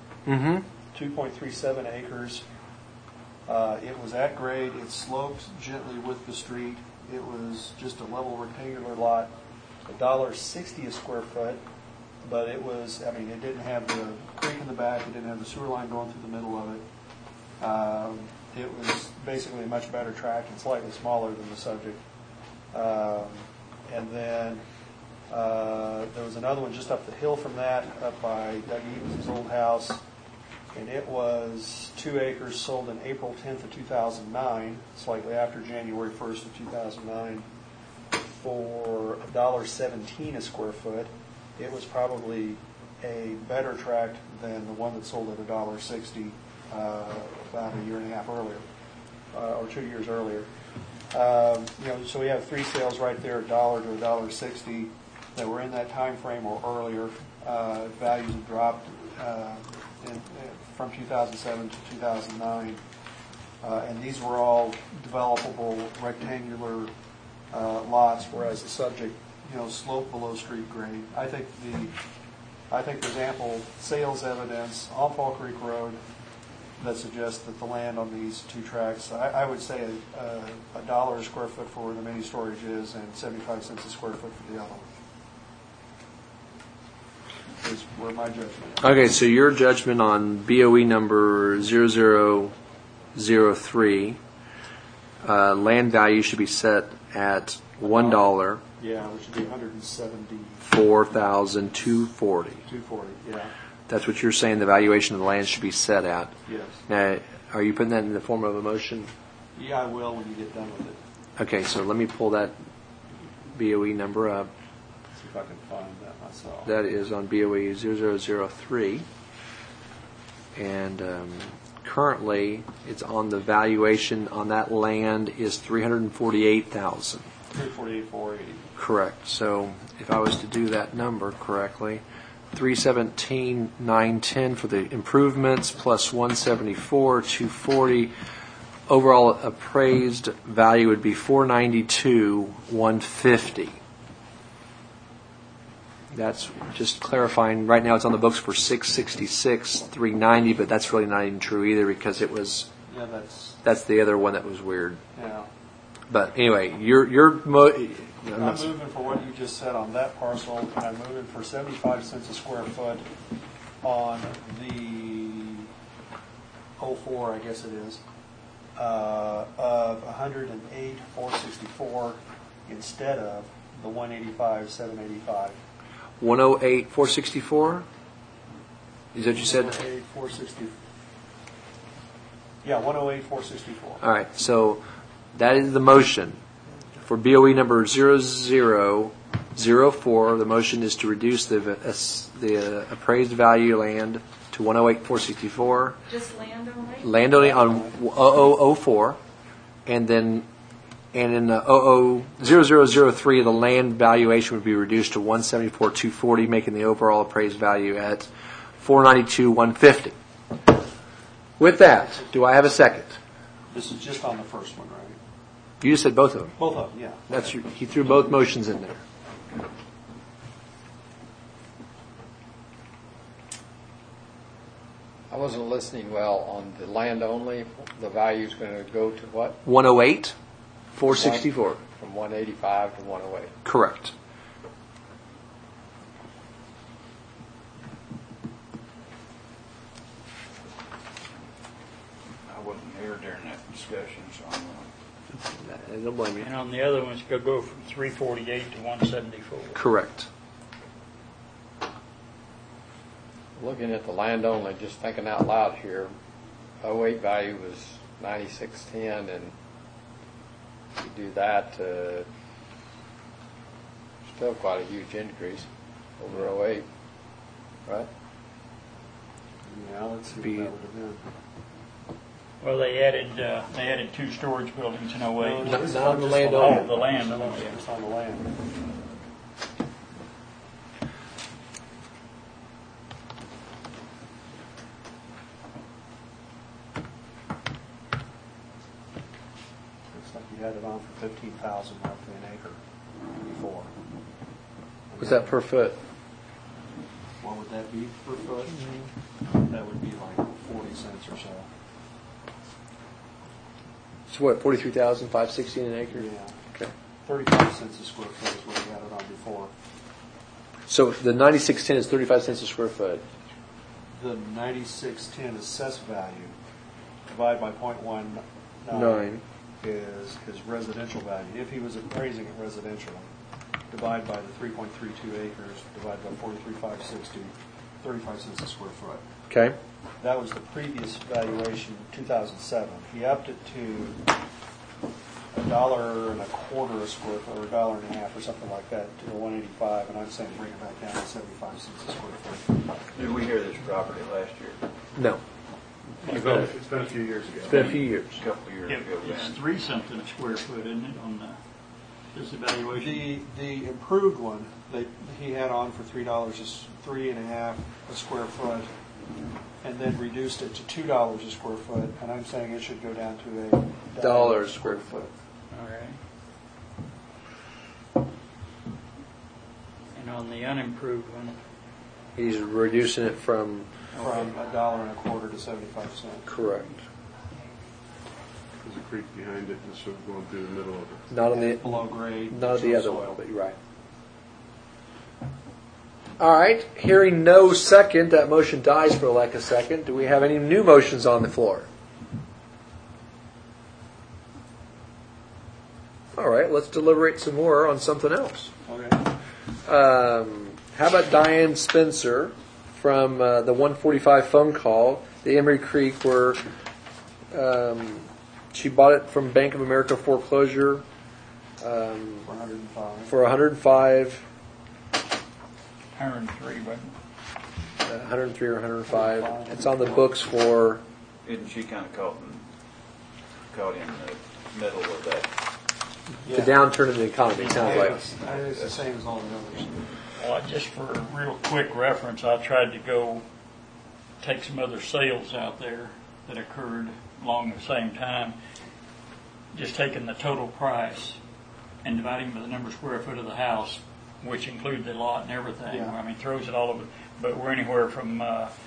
2.37 acres. It was at grade. It sloped gently with the street. It was just a level rectangular lot, $1.60 a square foot. But it was, I mean, it didn't have the creek in the back. It didn't have the sewer line going through the middle of it. It was basically a much better tract and slightly smaller than the subject. And then there was another one just up the hill from that, up by Doug Evans' old house. And it was 2 acres, sold in April 10th of 2009, slightly after January 1st of 2009, for $1.17 a square foot. It was probably a better tract than the one that sold at $1.60 about a year and a half earlier, or 2 years earlier. So we have 3 sales right there, $1 to $1.60 that were in that time frame or earlier. Values have dropped from 2007 to 2009, and these were all developable rectangular lots, whereas the subject, sloped below street grade. I think there's ample sales evidence on Fall Creek Road that suggests that the land on these 2 tracts, I would say $1 a square foot for where the mini storage is, and 75 cents a square foot for the other one. Is where my judgment is. Okay, so your judgment on BOE number 0003, land value should be set at $1. Yeah, which would be $174,240. $240, yeah. That's what you're saying the valuation of the land should be set at. Yes. Now, are you putting that in the form of a motion? Yeah, I will when you get done with it. Okay, so let me pull that BOE number up. See if I can find that myself. That is on BOE 0003. And currently, it's on the valuation on that land is $348,000. $348,480. Correct. So if I was to do that number correctly, $317,910 for the improvements plus $174,240. Overall appraised value would be $492,150. That's just clarifying. Right now, it's on the books for $666,390, but that's really not even true either because it was. Yeah, that's the other one that was weird. Yeah. But anyway, I'm moving for what you just said on that parcel, and I'm moving for 75 cents a square foot on the 04, I guess it is, of 108,464 instead of the 185,785. 108,464. Is that what you said? 108,464. Yeah, 108,464. All right. So that is the motion. For BOE number 0004, the motion is to reduce the appraised value land to 108,464. Just land only? Land only on 0004, and in 0003, the land valuation would be reduced to 174,240, making the overall appraised value at 492,150. With that, do I have a second? This is just on the first one, right? You just said both of them. Both of them, yeah. He threw both motions in there. I wasn't listening well on the land only. The value is going to go to what? 108,464. From 185 to 108. Correct. I wasn't here during that discussion, so I'm don't blame you. And on the other ones, go from 348 to 174. Correct. Looking at the land only, just thinking out loud here, 08 value was 9610, and you do that, still quite a huge increase over 08, right? Yeah, let's see what that would have been. Well, they added 2 storage buildings in 08. Not on the land only. Oh, the land only. Just on the land. Looks like you had it on for 15,000 roughly an acre before. What's that per foot? What would that be per foot? That would be like 40 cents or so. So what, 43,560 an acre? Yeah. Okay. 35 cents a square foot is what we had it on before. So the 9610 is 35 cents a square foot. The 9610 assessed value divided by 0.19 is his residential value. If he was appraising it residentially, divide by the 3.32 acres, divide by 43,560, 35 cents a square foot. Okay. That was the previous valuation, 2007. He upped it to $1.25 a square foot, or $1.50 or something like that, to the 185, and I'm saying bring it back down to 75 cents a square foot. Did we hear this property last year? No. It's been a few years ago. It's been a few years. A couple of years ago. It's 3 something a square foot, isn't it, on this evaluation? The improved one that he had on for $3 is $3.50 a square foot, and then reduced it to $2 a square foot, and I'm saying it should go down to a $1 a square foot. All right. And on the unimproved one, He's reducing it from $1.25 to 75 cents. correct. There's a creek behind it, and sort of going through the middle of it. Not on the Below grade. not the other soil. one, but you're right. All right. Hearing no second, that motion dies for lack of second. Do we have any new motions on the floor? All right. Let's deliberate some more on something else. Okay. How about Diane Spencer from the 145 phone call, the Emery Creek, where she bought it from Bank of America foreclosure For 105. for 105, 103, wasn't 103 or 105. It's on the books for Isn't she kind of caught in the middle of that? the downturn in the economy. It sounds like. It's the same as all the others. Just for real quick reference, I tried to go take some other sales out there that occurred along the same time, just taking the total price and dividing by the number of square foot of the house, which include the lot and everything. Yeah. I mean, throws it all over, but we're anywhere from,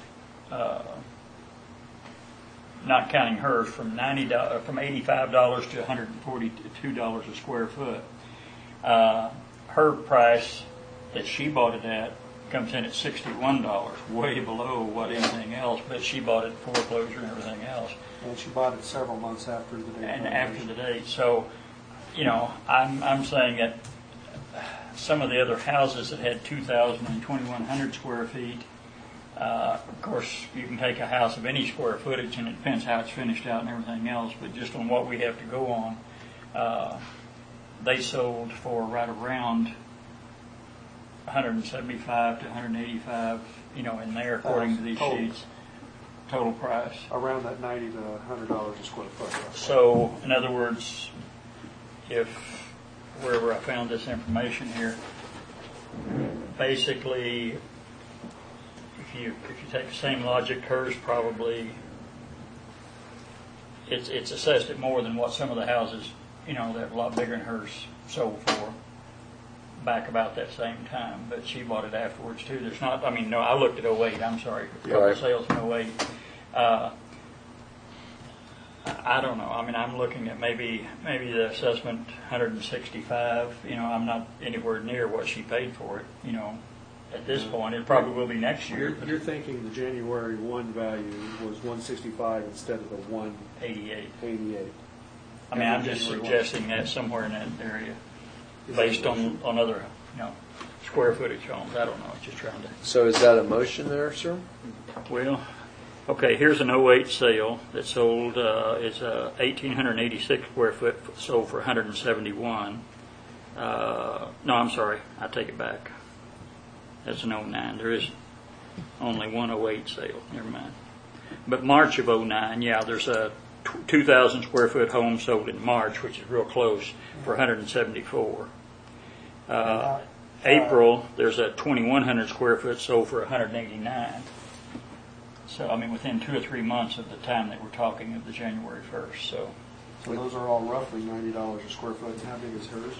not counting hers, from from $85 to $142 a square foot. Her price that she bought it at comes in at $61, way below what anything else, but she bought it foreclosure and everything else. And she bought it several months after the date. And after the date. So, I'm saying that some of the other houses that had 2,000 and 2,100 square feet, of course, you can take a house of any square footage, and it depends how it's finished out and everything else, but just on what we have to go on, they sold for right around 175 to 185, in there according to these Total. sheets. Total price. Around that $90 to $100 a square foot. roughly. So, in other words, if wherever I found this information here, basically, if you take the same logic, hers probably it's assessed at more than what some of the houses, that are a lot bigger than hers sold for back about that same time. But she bought it afterwards too. There's not. I mean, no. I looked at 08. I'm sorry, a couple Right. of sales in 08. I don't know. I mean, I'm looking at maybe the assessment 165. I'm not anywhere near what she paid for it. At this point, it probably will be next year. You're thinking the January 1 value was 165 instead of the 88. 188. I mean, I'm just suggesting that somewhere in that area, based on other, square footage homes. I don't know. Just trying to. So is that a motion there, sir? Well, okay. Here's an 08 sale that sold. It's 1,886 square foot, sold for 171. No, I'm sorry. I take it back. That's an 09. There is only one 08 sale. Never mind. But March of 09, yeah, there's a 2,000 square foot home sold in March, which is real close, for 174. April, there's a 2,100 square foot sold for 189. So, I mean, within 2 or 3 months of the time that we're talking of the January 1st. So those are all roughly $90 a square foot. And how big is hers?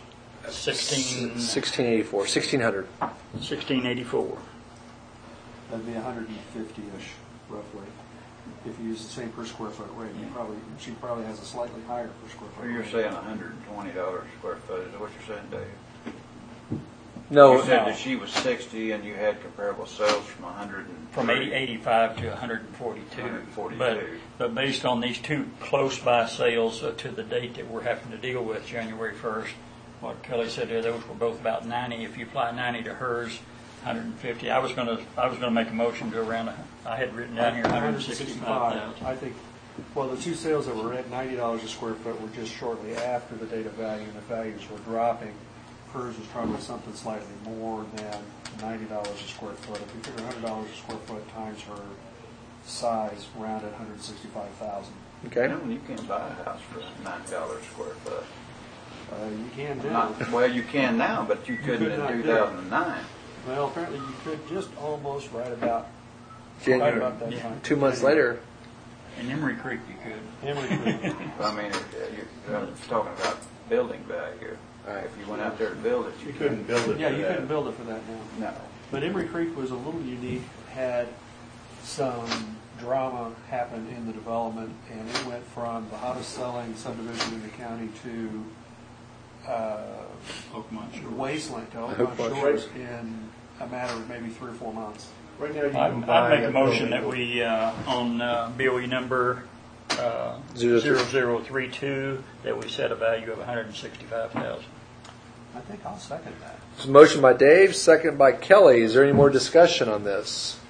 1684, 1600. 1684. That'd be 150-ish, roughly. If you use the same per square foot rate, she probably has a slightly higher per square foot Well, you're rate. saying $120 a square foot. Is that what you're saying, Dave? No, You said that she was 60 and you had comparable sales from 100 From 85 to 142. 142. But based on these two close by sales to the date that we're having to deal with, January 1st, what Kelly said there, those were both about 90. If you apply 90 to hers, 150. I was going to make a motion to around. I had written down here 165,000. I think Well, the two sales that were at $90 a square foot were just shortly after the date of value, and the values were dropping. Hers was probably something slightly more than $90 a square foot. If you figure $100 a square foot times her size, rounded $165,000. Okay. No, you can't buy a house for $90 a square foot. You can do. Well, you can now, but you couldn't could not in do it. 2009. Well, apparently you could just almost right about January. that time. 2 months later. In Emery Creek, you could. Emery Creek. I mean, you're talking about building value. If you went out there to build it, You couldn't build it. Yeah, for you that. couldn't build it for that now. No. But Emery Creek was a little unique, had some drama happen in the development, and it went from the hottest selling subdivision in the county to Oakmont Shores. wasteland, to Oakmont Oakmont Shores in a matter of maybe 3 or 4 months. Right now, you can I'd buy make a motion that we, on BOE number 0032, that we set a value of $165,000. I think I'll second that. It's a motion by Dave, second by Kelly. Is there any more discussion on this?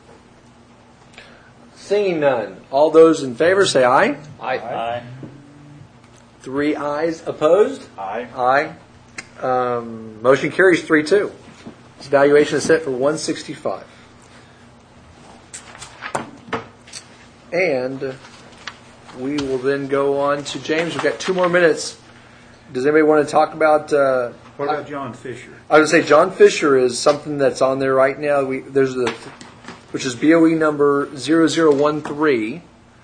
Seeing none. All those in favor say aye. Aye. 3 ayes opposed? Aye. Aye. Motion carries 3-2. Its valuation is set for $165. And we will then go on to James. We've got 2 more minutes. Does anybody want to talk about? What about John Fisher? I was going to say John Fisher is something that's on there right now. Which is BOE number 0013,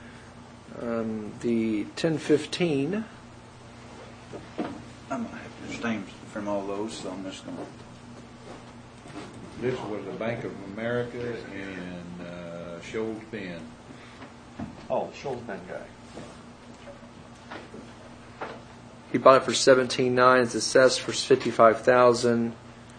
the 1015. I'm going to have to abstain from all those, so I'm just going to. This was the Bank of America in Shoals Bend. Oh, the Shoals Bend guy. He bought it for $17,900. It's assessed for $55,000.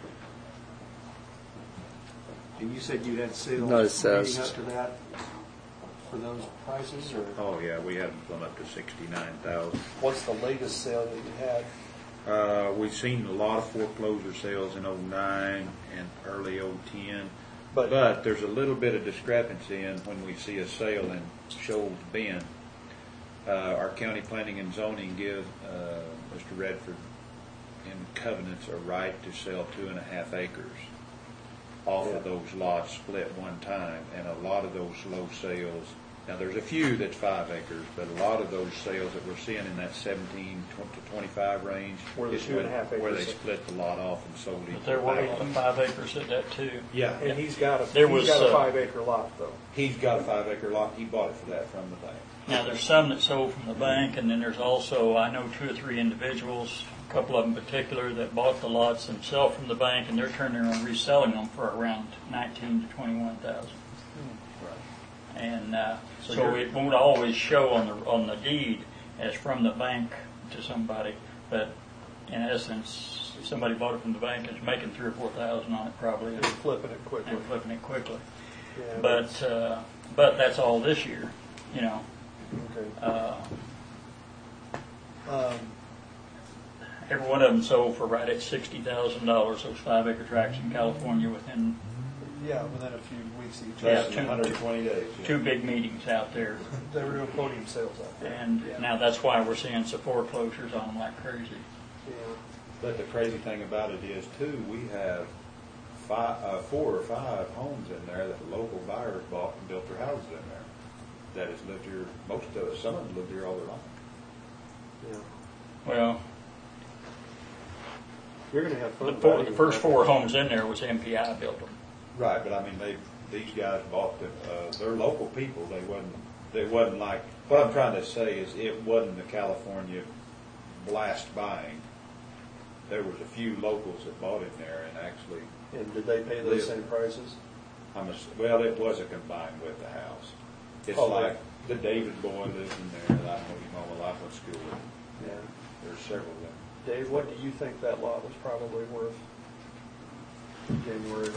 And you said you had sales Not leading assessed. up to that for those prices, or Oh yeah, we had them gone up to 69,000. what's the latest sale that you had? We've seen a lot of foreclosure sales in 09 and early 010, But- but there's a little bit of discrepancy in when we see a sale in Shoals Bend. Our county planning and zoning give Mr. Redford in covenants a right to sell 2.5 acres off of those lots split one time, and a lot of those low sales. Now, there's a few that's 5 acres, but a lot of those sales that we're seeing in that 17 to 25 range Where the is 2.5 where they acres. split the lot off and sold it. But there were a lot of 5 acres at that too. Yeah, And he's got a There he's was, got a 5-acre lot though. he's got a 5 acre lot. He bought it for that from the bank. Now, there's some that sold from the bank, and then there's also, I know 2 or 3 individuals, a couple of them in particular, that bought the lots themselves from the bank, and they're turning around reselling them for around $19,000 to $21,000. And so it won't always show on the deed as from the bank to somebody, but in essence, if somebody bought it from the bank, it's making $3,000 or $4,000 on it probably, And flipping it quickly. and flipping it quickly. Yeah, But that's all this year, you know. okay. Every one of them sold for right at $60,000. Those 5-acre tracts in California within Yeah, within a few weeks each. Yeah, 120 days. yeah. 2 big meetings out there. They were doing podium sales out there. And now that's why we're seeing some foreclosures on them like crazy. Yeah. But the crazy thing about it is, too, we have 4 or 5 homes in there that the local buyers bought and built their houses in there. That has lived here, some of them lived here all their life. Yeah. Well, You're going to have fun. the first 4 homes in there was MPI built them. Right, but I mean, these guys bought they're local people. They wasn't like, what I'm trying to say is it wasn't the California blast buying. There was a few locals that bought in there and actually. And did they pay those same prices? Well, it wasn't combined with the house. It's like the David boy lives in there that I know him all my life went to school with. Yeah. There's several of them. Dave, what do you think that lot was probably worth? January.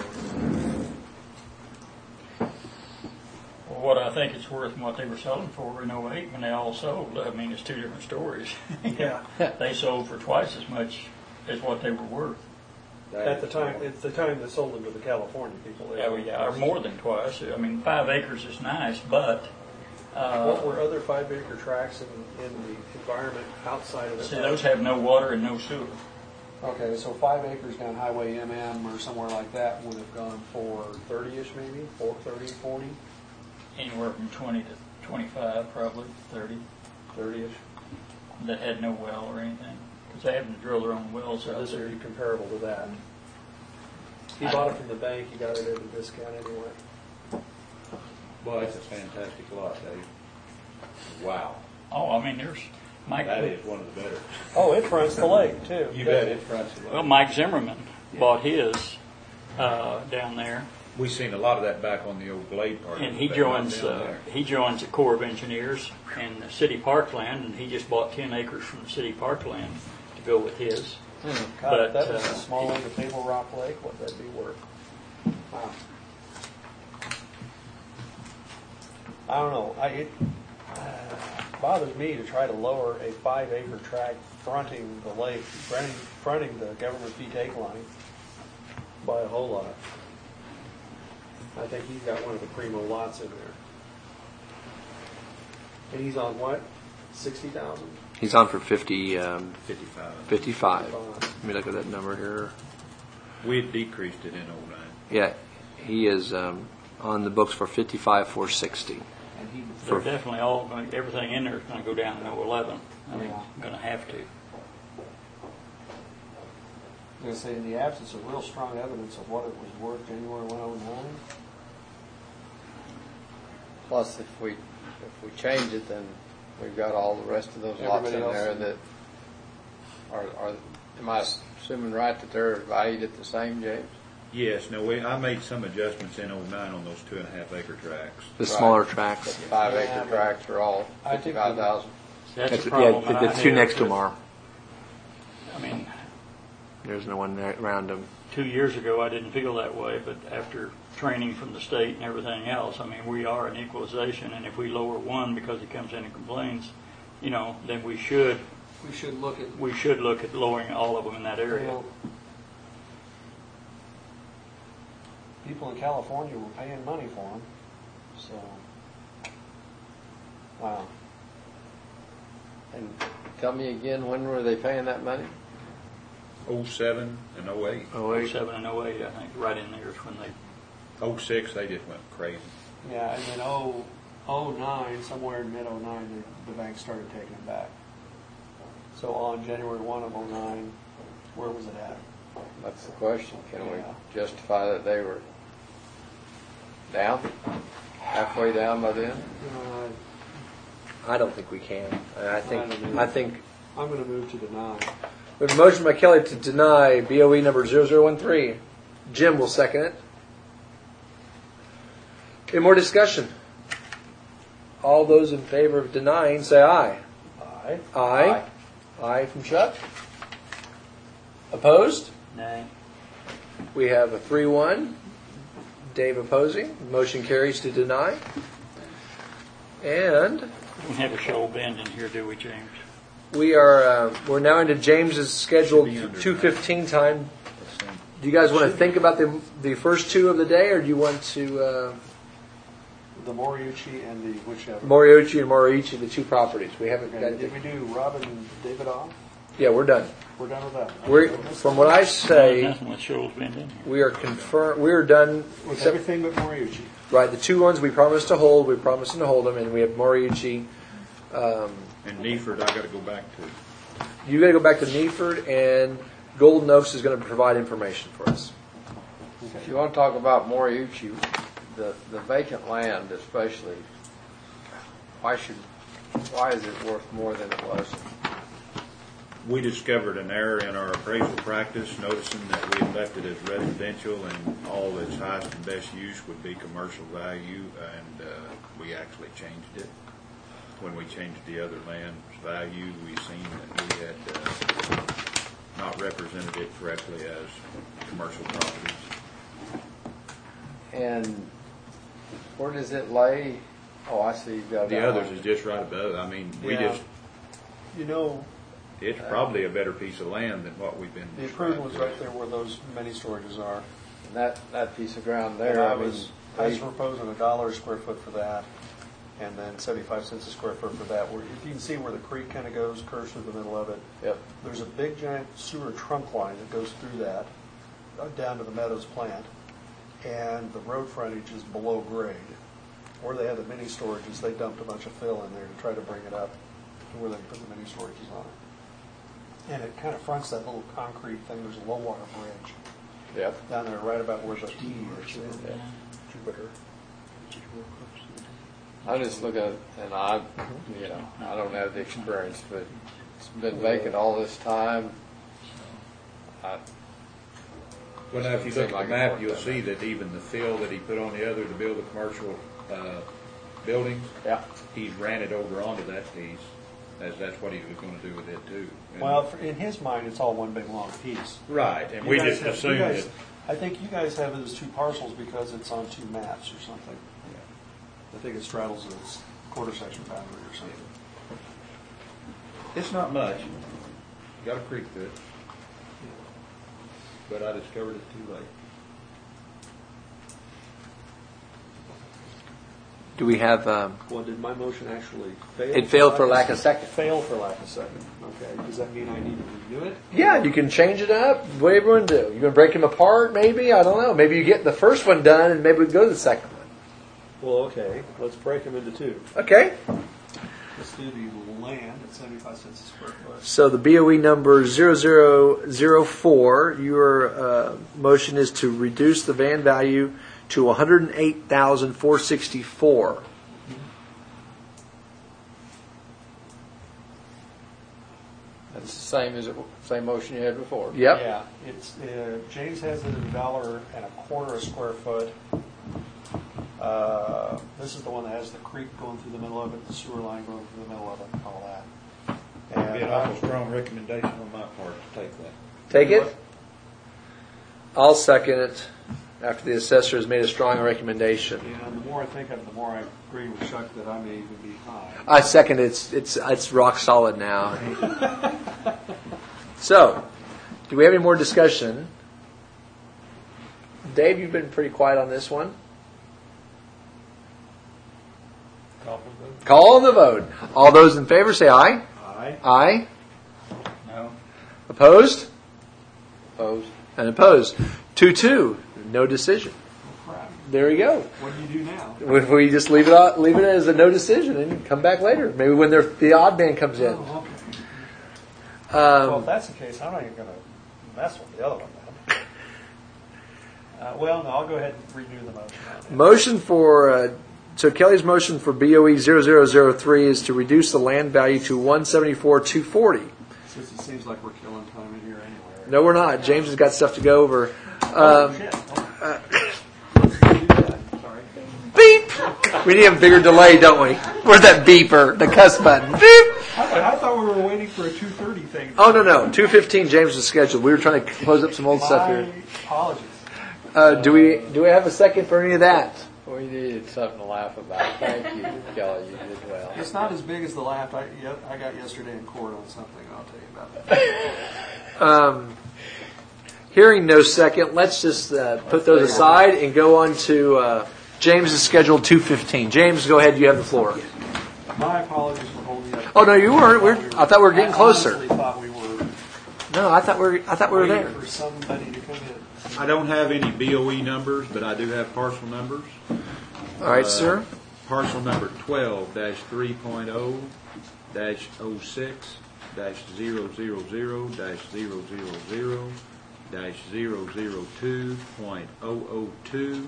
Well, what I think it's worth and what they were selling for in 08 when they all sold, I mean, it's 2 different stories. Yeah. They sold for twice as much as what they were worth. At the time, it's the time they sold them to the California people. Yeah, or more than twice. I mean, 5 acres is nice, but What were other 5-acre tracts in the environment outside of it? See, those have no water and no sewer. Okay, so 5 acres down Highway MM or somewhere like that would have gone for 30-ish maybe, 30, 40, Anywhere from 20 to 25, probably 30, 30-ish. that had no well or anything. Because they haven't drilled their own wells So out this there. would be comparable to that. He bought it from the bank, he got it at a discount anyway. Well, it's a fantastic lot, Dave. Wow. Oh, I mean, there's Mike. That is one of the better. Oh, it fronts the lake too. You bet it fronts the Well, lake. Mike Zimmerman bought his down there, We've seen a lot of that back on the old Glade part. and of he it, joins down there. the Corps of Engineers and the city parkland, and he just bought 10 acres from the city parkland to go with his. God, But, if that was a small end of Table Rock Lake, what that'd be worth. Wow. I don't know. It bothers me to try to lower a 5-acre tract fronting the lake, fronting the government fee take line by a whole lot. I think he's got one of the primo lots in there. And he's on what? 60,000? He's on for 50, 55. 55. Let me look at that number here. We had decreased it in '09. Yeah, he is on the books for 55,460. They're definitely all going. Everything in there is going to go down to 11. I mean, Yeah. going to have to. I was going to say, in the absence of real strong evidence of what it was worth January 109, Plus, if we change it, then we've got all the rest of those lots in Everybody there else. that are. Am I assuming right that they're valued at the same, James? Yes, no, I made some adjustments in '09 on those 2.5-acre tracts. The smaller tracks. The 5-acre tracts are all I think 55,000. That's the problem. Yeah, that the I two have next to with- them are. I mean, There's no one there around them. 2 years ago, I didn't feel that way, but after training from the state and everything else, I mean, we are an equalization, and if we lower one because he comes in and complains, then we should we should look at lowering all of them in that area. Well, people in California were paying money for them, so wow. And tell me again, when were they paying that money? '07 and '08. 07 and 08, I think, right in there is when they. '06, they just went crazy. Yeah, and then 09, somewhere in mid 09, the bank started taking it back. So on January 1 of 09, where was it at? That's the question. Can we Yeah. justify that they were down? Halfway down by then? I don't think we can. I think I'm going to move to deny. we have a motion by Kelly to deny BOE number 0013. Jim will second it. Any more discussion? All those in favor of denying, say aye. Aye. Aye. Aye from Chuck. Opposed? Nay. We have a 3-1. Dave opposing. Motion carries to deny. And We don't have a Shoal Bend in here, do we, James? we're now into James's scheduled Should be under 2:15 time. Do you guys want to think about the first two of the day, or do you want to The Moriuchi and the whichever. Moriuchi and Moriuchi, the two properties? We haven't got Okay, did we do Robin and Davidoff? Yeah, we're done. We're done with that. We're, from what I There's say, nothing with Shoals Bend in here. we are confirmed. We are done. With Except, everything but Moriuchi. right, the two ones we promised to hold. We promised to hold them, and we have Moriuchi. And Neeford, I got to go back to. You got to go back to Neeford, and Golden Oaks is going to provide information for us. If you want to talk about Moriuchi, the vacant land especially, why is it worth more than it was? We discovered an error in our appraisal practice, noticing that we had left it as residential and all its highest and best use would be commercial value, and we actually changed it. When we changed the other land's value, we seen that we had not represented it correctly as commercial properties. And where does it lay? Oh, I see. You've got The that others one. is just right above. I mean, we Yeah. just, You know, it's probably a better piece of land than what we've been. the approval was right there where those mini storages are. And that piece of ground And there, I I mean, was proposing $1 a square foot for that. and then 75 cents a square foot for that. Where if you can see where the creek kind of goes, curves through the middle of it. Yep. There's a big giant sewer trunk line that goes through that down to the Meadows plant, and the road frontage is below grade. Where they have the mini storages, they dumped a bunch of fill in there to try to bring it up to where they can put the mini storages on it. And it kind of fronts that little concrete thing. There's a low water bridge. Yep. Down there, right about where the T is. Jupiter. I just look at it, and I don't have the experience, but it's been vacant all this time. Well, now, if you look at the map, you'll see that even the fill that he put on the other to build the commercial buildings, Yeah. he's ran it over onto that piece, as that's what he was going to do with it too. And- Well, in his mind, it's all one big long piece. Right, and You we guys just have- assumed you guys- that. I think you guys have it as two parcels because it's on two maps or something. I think it straddles its quarter section boundary or something. It's not much. Got a creek to it. But I discovered it too late. Do we have, Well, did my motion actually fail? it failed for lack of second. Fail for lack of second. Okay. Does that mean I need to redo it? Yeah, you can change it up. Whatever you want to do. You're going to break them apart, maybe? I don't know. Maybe you get the first one done and maybe we go to the second one. Well, okay. Let's break them into two. Okay. Let's do the land at 75 cents a square foot. So the BOE number 0004, your motion is to reduce the van value to $108,464. That's the same motion you had before. Yep. Yeah, it's James has it at $1.25 a square foot. This is the one that has the creek going through the middle of it, the sewer line going through the middle of it, and all that. It'd be an And awful strong recommendation on my part to take that. Take it? I'll second it after the assessor has made a strong recommendation. and the more I think of it, the more I agree with Chuck that I may even be high. I second it. It's rock solid now. So, do we have any more discussion? Dave, you've been pretty quiet on this one. Call the vote. All those in favor say aye. Aye. Aye. No. Opposed? Opposed? And opposed. 2-2. No decision. Crap. There you go. What do you do now? If we just leave it as a no decision and come back later, maybe when the odd man comes in. Oh, okay. Well, if Um, that's the case, I'm not even going to mess with the other one then. Well, no, I'll go ahead and redo the motion. motion for so Kelly's motion for BOE 0003 is to reduce the land value to $174,240. Since it seems like we're killing time in here anyway. No, we're not. James has got stuff to go over. Shit. Let's do that. Sorry. Beep. We need a bigger delay, don't we? Where's that beeper? The cuss button. Beep. I thought we were waiting for a 2:30 thing. Oh no, 2:15. James is scheduled. We were trying to close up some old stuff here. My apologies. Do we have a second for any of that? We needed something to laugh about. Thank you, Kelly. You did well. It's not as big as the laugh I got yesterday in court on something. I'll tell you about that. Hearing no second, let's just put those aside and go on to James' scheduled 2:15. James, go ahead. You have the floor. My apologies for holding you up. Oh no, you weren't. I thought we were getting closer. I honestly thought we were No, I thought we were there. waiting for somebody to come in. I don't have any BOE numbers, but I do have parcel numbers. All right, sir. Parcel number 12-3.0-06-000-002.002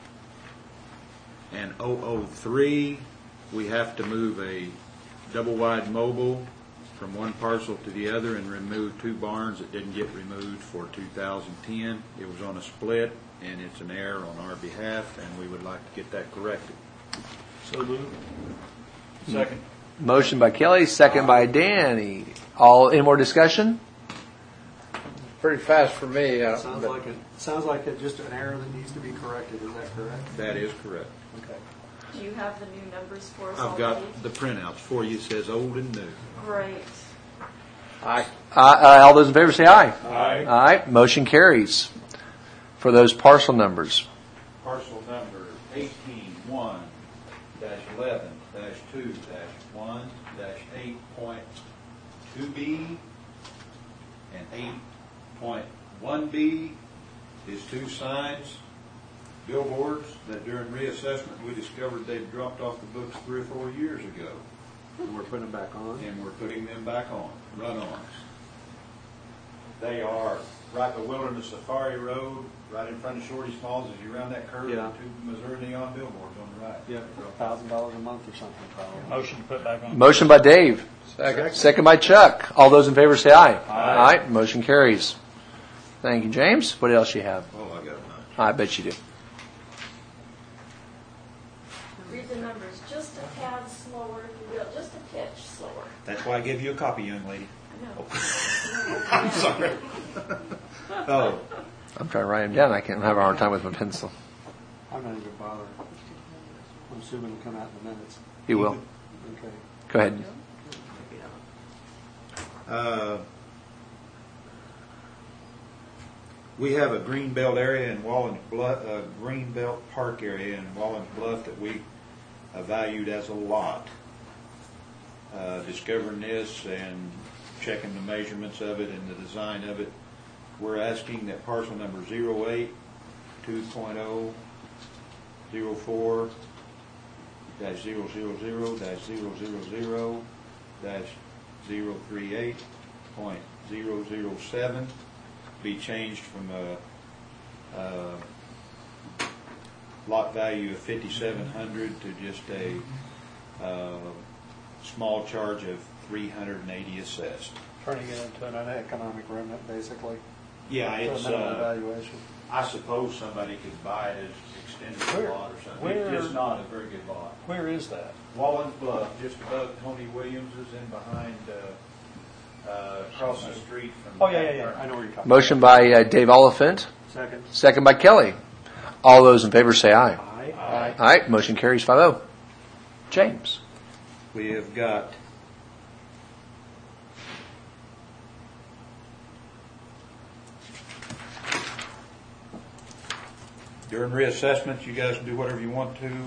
and 003. We have to move a double-wide mobile from one parcel to the other and remove two barns that didn't get removed for 2010. It was on a split, and it's an error on our behalf, and we would like to get that corrected. So moved. Second. Motion by Kelly, second by Danny. Any more discussion? Pretty fast for me. Sounds like it's just an error that needs to be corrected. Is that correct? That is correct. Okay. Do you have the new numbers for us I've got already? the printouts for you. It says old and new. Great. Aye. All those in favor say aye. Aye. Aye. Motion carries for those parcel numbers. Parcel number 18-1-11-0 8.1B is 2 signs, billboards, that during reassessment, we discovered they'd dropped off the books 3 or 4 years ago. We're putting them back on. And we're putting them back on, run-ons. They are right by Wilderness Safari Road, right in front of Shorty Smalls, as you round that curve, Yeah. 2 Missouri neon billboards on the right. Yeah, $1,000 a month or something probably. Motion to put back on. Motion by Dave. Second by Chuck. All those in favor say aye. Aye. Motion carries. Thank you, James. What else you have? Oh, I got none. I bet you do. Read the numbers just a tad slower, if you will, just a pitch slower. That's why I gave you a copy, young lady. I know. I'm sorry. Oh, I'm trying to write them down. I can't have a hard time with my pencil. I'm not even bothering. I'm assuming it'll come out in the minutes. You will. Okay. Go ahead. we have a greenbelt area in Wallen's Bluff, greenbelt park area in Wallen's Bluff that we valued as a lot. Discovering this and checking the measurements of it and the design of it, we're asking that parcel number 08-2.0-04-000-038.007 be changed from a lot value of $5,700 to just a small charge of $380 assessed. Turning it into an uneconomic remnant, basically. Yeah, it's minimum evaluation. I suppose somebody could buy it as extended lot or something. It's just not a very good lot. Where is that? Wallen's Bluff, just above Tony Williams's and behind, across the street from. Oh, yeah. I know where you're talking. Motion by Dave Oliphant, Second. second by Kelly. All those in favor say aye. Aye. Aye. Motion carries 5-0. James. We have got during reassessment, you guys can do whatever you want to.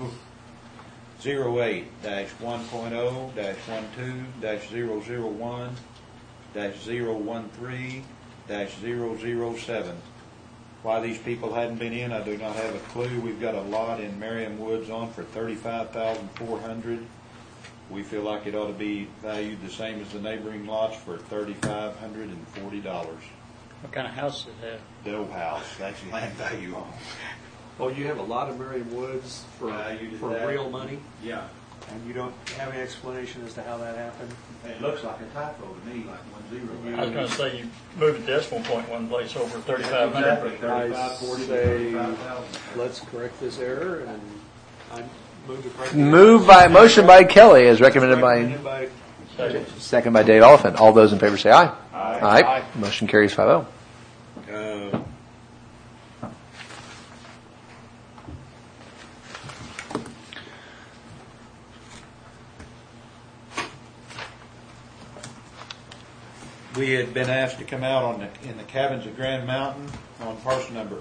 08-1.0-102-001-013-007. Why these people hadn't been in, I do not have a clue. We've got a lot in Merriam Woods on for $35,400. We feel like it ought to be valued the same as the neighboring lots for $3,540. What kind of house is that? The old house, that's land value on. Oh, you have a lot of Merriam Woods for real money? Yeah. And you don't have any explanation as to how that happened? It looks like a typo to me, like 10. I was going to say you moved a decimal point one place over 3,500. Exactly, I 40 to say, 35,000. let's correct this error, and I move to correct Motion by Kelly, as recommended by Second. second by Dave Oliphant. All those in favor say aye. Aye. Motion carries 5-0. We had been asked to come out in the cabins at Grand Mountain on parcel number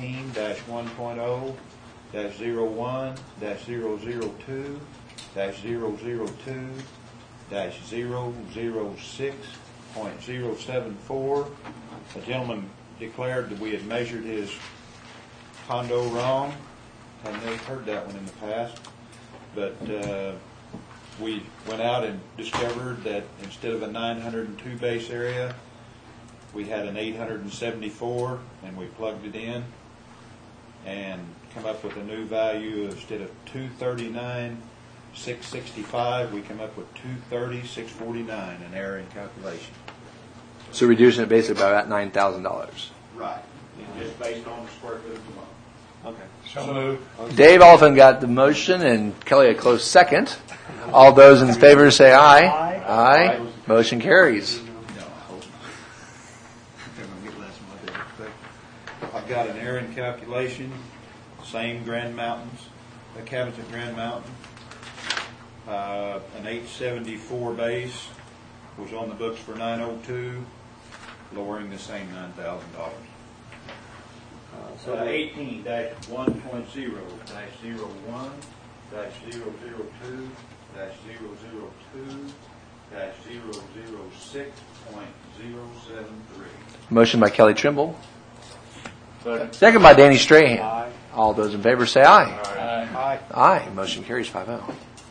18-1.0-01-002-006.074. A gentleman declared that we had measured his condo wrong. I've never heard that one in the past, but we went out and discovered that instead of a 902 base area, we had an 874, and we plugged it in and come up with a new value. Instead of 239,665, we come up with 230,649, an error in calculation. So reducing it basically by about $9,000. Right. And just based on the square footage alone. Okay. So moved. Dave Oliphant got the motion and Kelly a close second. All those in favor say aye. Aye. Motion carries. No, I hope not. They're going to get less than what they expect. I've got an error in calculation, same Grand Mountains, the cabins at Grand Mountain. An 874 base was on the books for 902, lowering the same $9,000. 18-1.0-002-002-006.073. Motion by Kelly Trimble. Second by Danny Strahan. Aye. All those in favor say aye. Aye. Aye. Motion carries 5-0.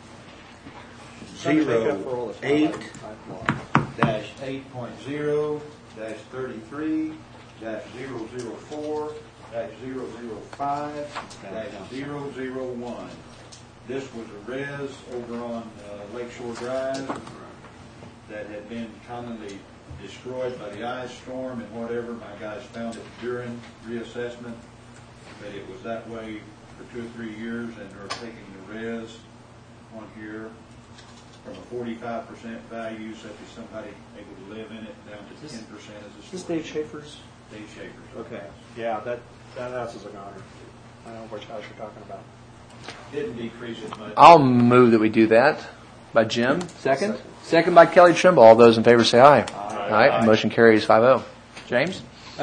08-8.0-004-005-001. This was a res over on Lakeshore Drive that had been commonly destroyed by the ice storm and whatever. My guys found it during reassessment, but it was that way for 2 or 3 years, and they're taking the res on here from a 45% value, such as somebody able to live in it, down to 10% as a Is this storage. Dave Schaefer's? Dave Schaefer's. Okay. Yeah, that house is a goner. I know which house you're talking about. Didn't decrease it much. I'll move that we do that. By Jim. Second. Second by Kelly Trimble. All those in favor say aye. Aye. Motion carries 5-0. James?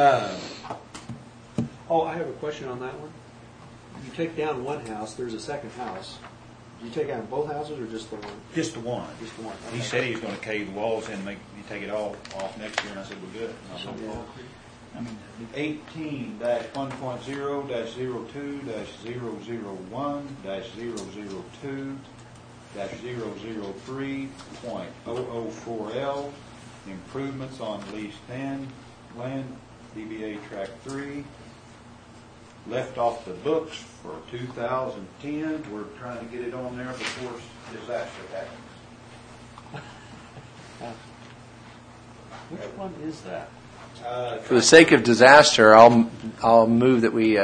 Oh, I have a question on that one. You take down one house, there's a second house. Do you take down both houses or just the one? Just the one. Just the one. He said he was going to cave the walls in and make you take it all off next year, and I said, well, good. 18-1.0-02-002-003.004L, improvements on leased land, DBA Track 3, left off the books for 2010. We're trying to get it on there before disaster happens. Which one is that? For the sake of disaster, I'll move that we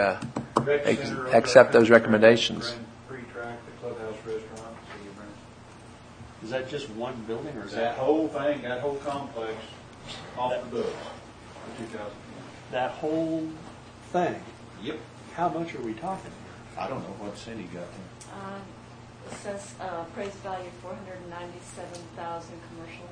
accept those recommendations. Pre-track, the clubhouse restaurant. Is that just one building or is That whole thing, that whole complex, off the books for 2010. that whole thing? Yep. How much are we talking? I don't know what Cindy got there. It says appraised value 497,000 commercial.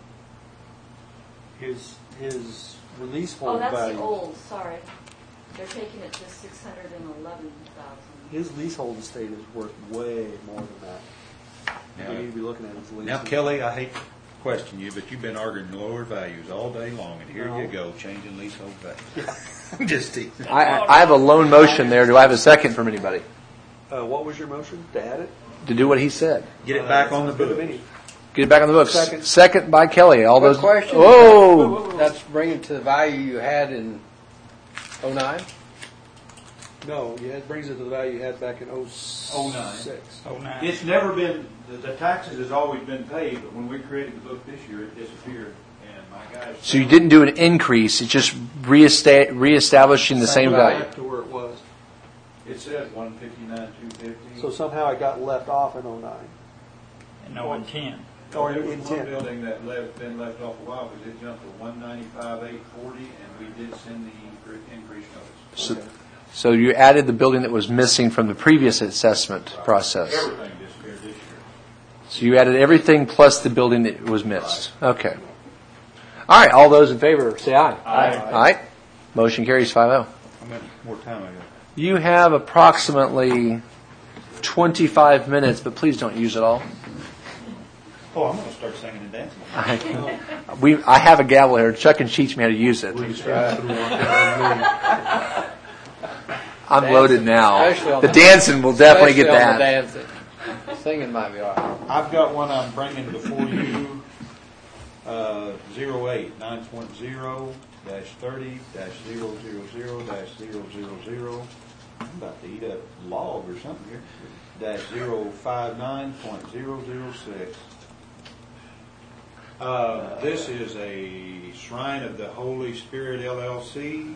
His release Oh, hold that's value. the old, sorry. They're taking it to 611,000. His leasehold estate is worth way more than that. Now- We need to be looking at his lease. Now, Kelly, I hate to question you, but you've been arguing lower values all day long, and here you go, changing leasehold value. I'm just teasing. I have a lone motion there. Do I have a second from anybody? What was your motion? To add it? To do what he said. Get it back on the Good to book. me. Get it back on the books. Second. Second by Kelly. All Quick those. question. Whoa! That's bringing to the value you had in '09? No, yeah, it brings it to the value you had back in 06. It's never been, the taxes has always been paid, but when we created the book this year, it disappeared, and my guys... So you didn't do an increase. It's just reestablishing the same value. Back to where it was. It says 159,250. So somehow it got left off in 09. No, in 10. Or There was in one 10. building that been left off a while, because it jumped to 195,840, and we did send the increase notice. So you added the building that was missing from the previous assessment process. Everything disappeared this year. So you added everything plus the building that was missed. Okay. All right. All those in favor say aye. Aye. Motion carries 5-0. How much more time I got? You have approximately 25 minutes, but please don't use it all. Oh, I'm going to start singing and dancing. I have a gavel here. Chuck and teach me how to use it. I'm loaded now. Especially on The dancing will definitely get especially on that. the dancing. Singing might be all right. I've got one I'm bringing before you, 08-920-30-000-000. I'm about to eat a log or something here. -059.006. This is a Shrine of the Holy Spirit LLC.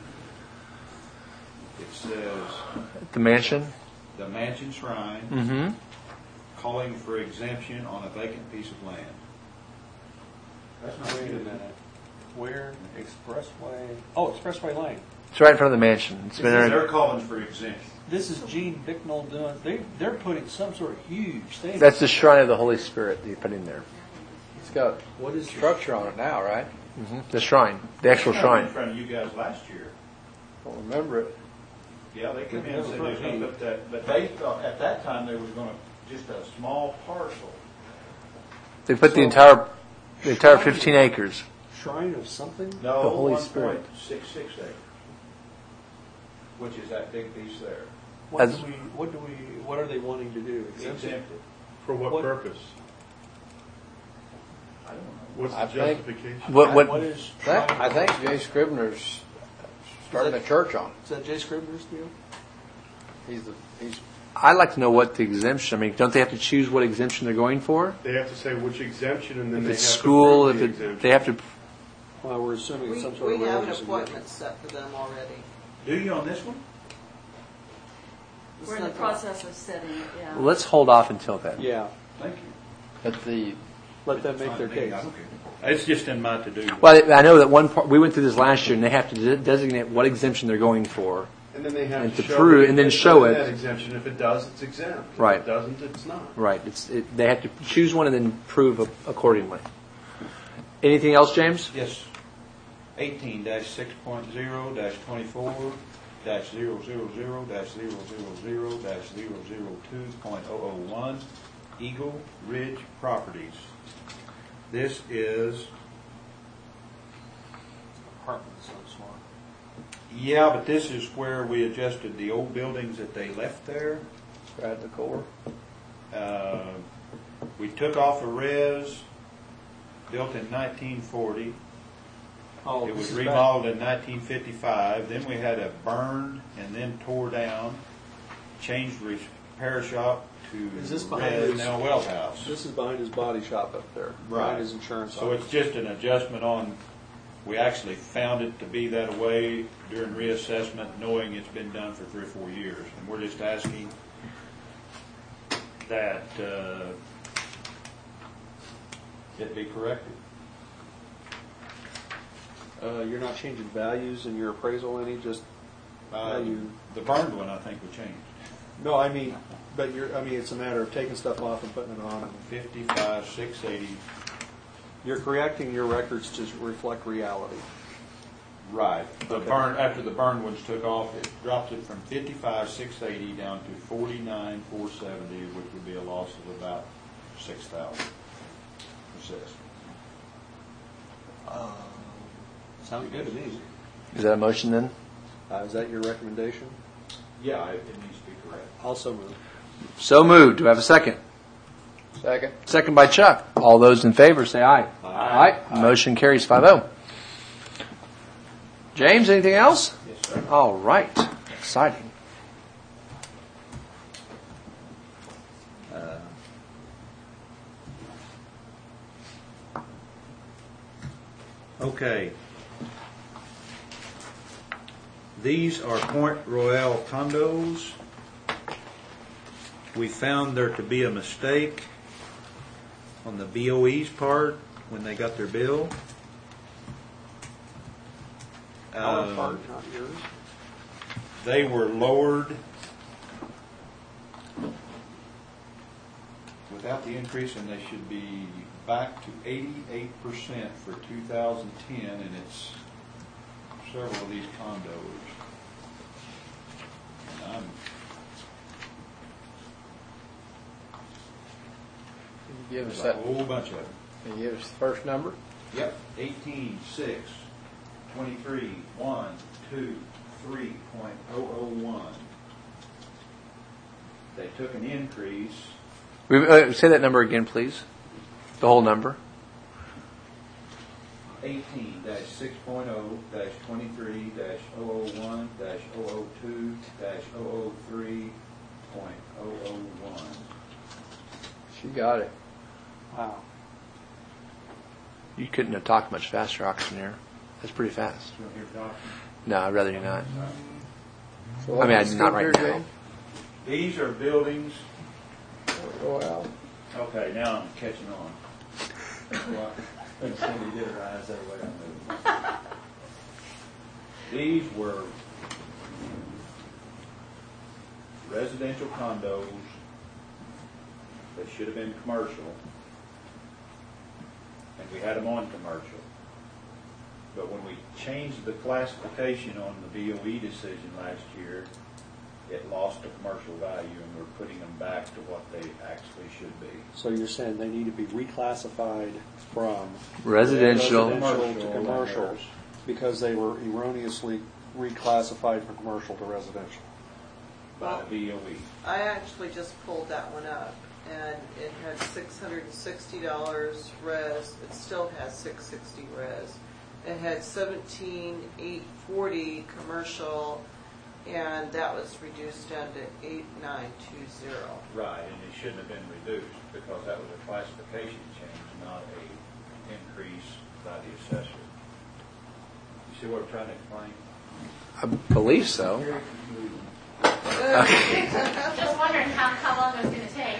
It says The mansion. the Mansion Shrine Mm-hmm. calling for exemption on a vacant piece of land. That's not Wait a good. minute. Where? Expressway. Oh, Expressway Lane. It's right in front of the mansion. It's been They're there. calling for exemption. This is Gene Bicknell doing. They're putting some sort of huge thing. That's the Shrine of the Holy Spirit that you put in there. It's got What is structure on it now, right? The shrine. The actual In shrine. front of you guys last year. Don't remember it. Yeah, they come in and said they're going to put that, but they thought at that time they was going to just a small parcel. They put the entire 15 acres. Shrine of something? No, The Holy 1.66 acres, which is that big piece there. What are they wanting to do? Exempt it? Exempted. For what What- purpose? I don't know. What's I the think- justification? What is That, Shrine I of- think Jay Scribner's starting a church on Is that Jay Scribner's deal? it. He's I'd like to know what the exemption, I mean, don't they have to choose what exemption they're going for? They have to say which exemption, and then If they it's have school, to if prove the it, exemption. they have to, Well, we're assuming it's some sort We of have an religious appointment set for them already. Do you on this one? We're in the process of setting it, yeah. let's hold off until then. Yeah, Thank you. but the let them make their case. I don't care. It's just in my to-do. Well, I know that one part, we went through this last year, and they have to designate what exemption they're going for. And then they have And to to show prove- that and then it's show within it. that exemption. If it does, it's exempt. If Right. it doesn't, it's not. Right, they have to choose one and then prove accordingly. Anything else, James? Yes. 18-6.0-24-000-000-002.001 Eagle Ridge Properties. This is, Apartments, so small. yeah, but this is where we adjusted the old buildings that they left there. right at the core. We took off a res, built in 1940. Oh, It this was is remodeled in 1955. Then we had a burned and then tore down, changed repair shop to Is this behind res, his- now well house. This is behind his body shop up there. Right. Behind his insurance So office. it's just an adjustment on, we actually found it to be that way during reassessment, knowing it's been done for 3 or 4 years. And we're just asking that it be corrected. You're not changing values in your appraisal any, just value. The burned one, I think, we changed. No, I mean, but it's a matter of taking stuff off and putting it on. 55,680. You're correcting your records to reflect reality. Right. The Okay. burn, after the burned ones took off, it dropped it from 55,680 down to 49,470, which would be a loss of about 6,000. Assessed. Sounds good to me. Is that a motion then? Is that your recommendation? Yeah, it needs to be correct. Also move. So moved. Do I have a second? Second. Second by Chuck. All those in favor say aye. Aye. Motion carries 5-0. James, anything else? Yes, sir. All right. Exciting. Okay. These are Point Royale condos. We found there to be a mistake on the BOE's part when they got their bill. Our part, not yours. They were lowered without the increase, and they should be back to 88% for 2010, and it's several of these condos. And I'm Can you give us a that? whole bunch of them. Can you give us the first number? Yep, 18, 6, 23, 1, 2, 3.001. They took an increase. Say that number again, please. The whole number. 18-6.0-23-002-003.001. She got it. Wow. You couldn't have talked much faster, auctioneer. That's pretty fast. You want to hear the document? No, I'd rather you not. So I mean, what's not the right figure, now. James? These are buildings. Well, Okay, now I'm catching on. That's why Cindy did her eyes that way I moved. These were residential condos that should have been commercial, and we had them on commercial. But when we changed the classification on the BOE decision last year, it lost a commercial value, and we're putting them back to what they actually should be. So you're saying they need to be reclassified from Residential. to commercial because they were erroneously reclassified from commercial to residential. By the BOE. I actually just pulled that one up, and it had $660 res. It still has $660 res. It had $17,840 commercial, and that was reduced down to $8,920. Right, and it shouldn't have been reduced because that was a classification change, not a increase by the assessor. You see what I'm trying to explain? I believe so. Just wondering how long it was going to take.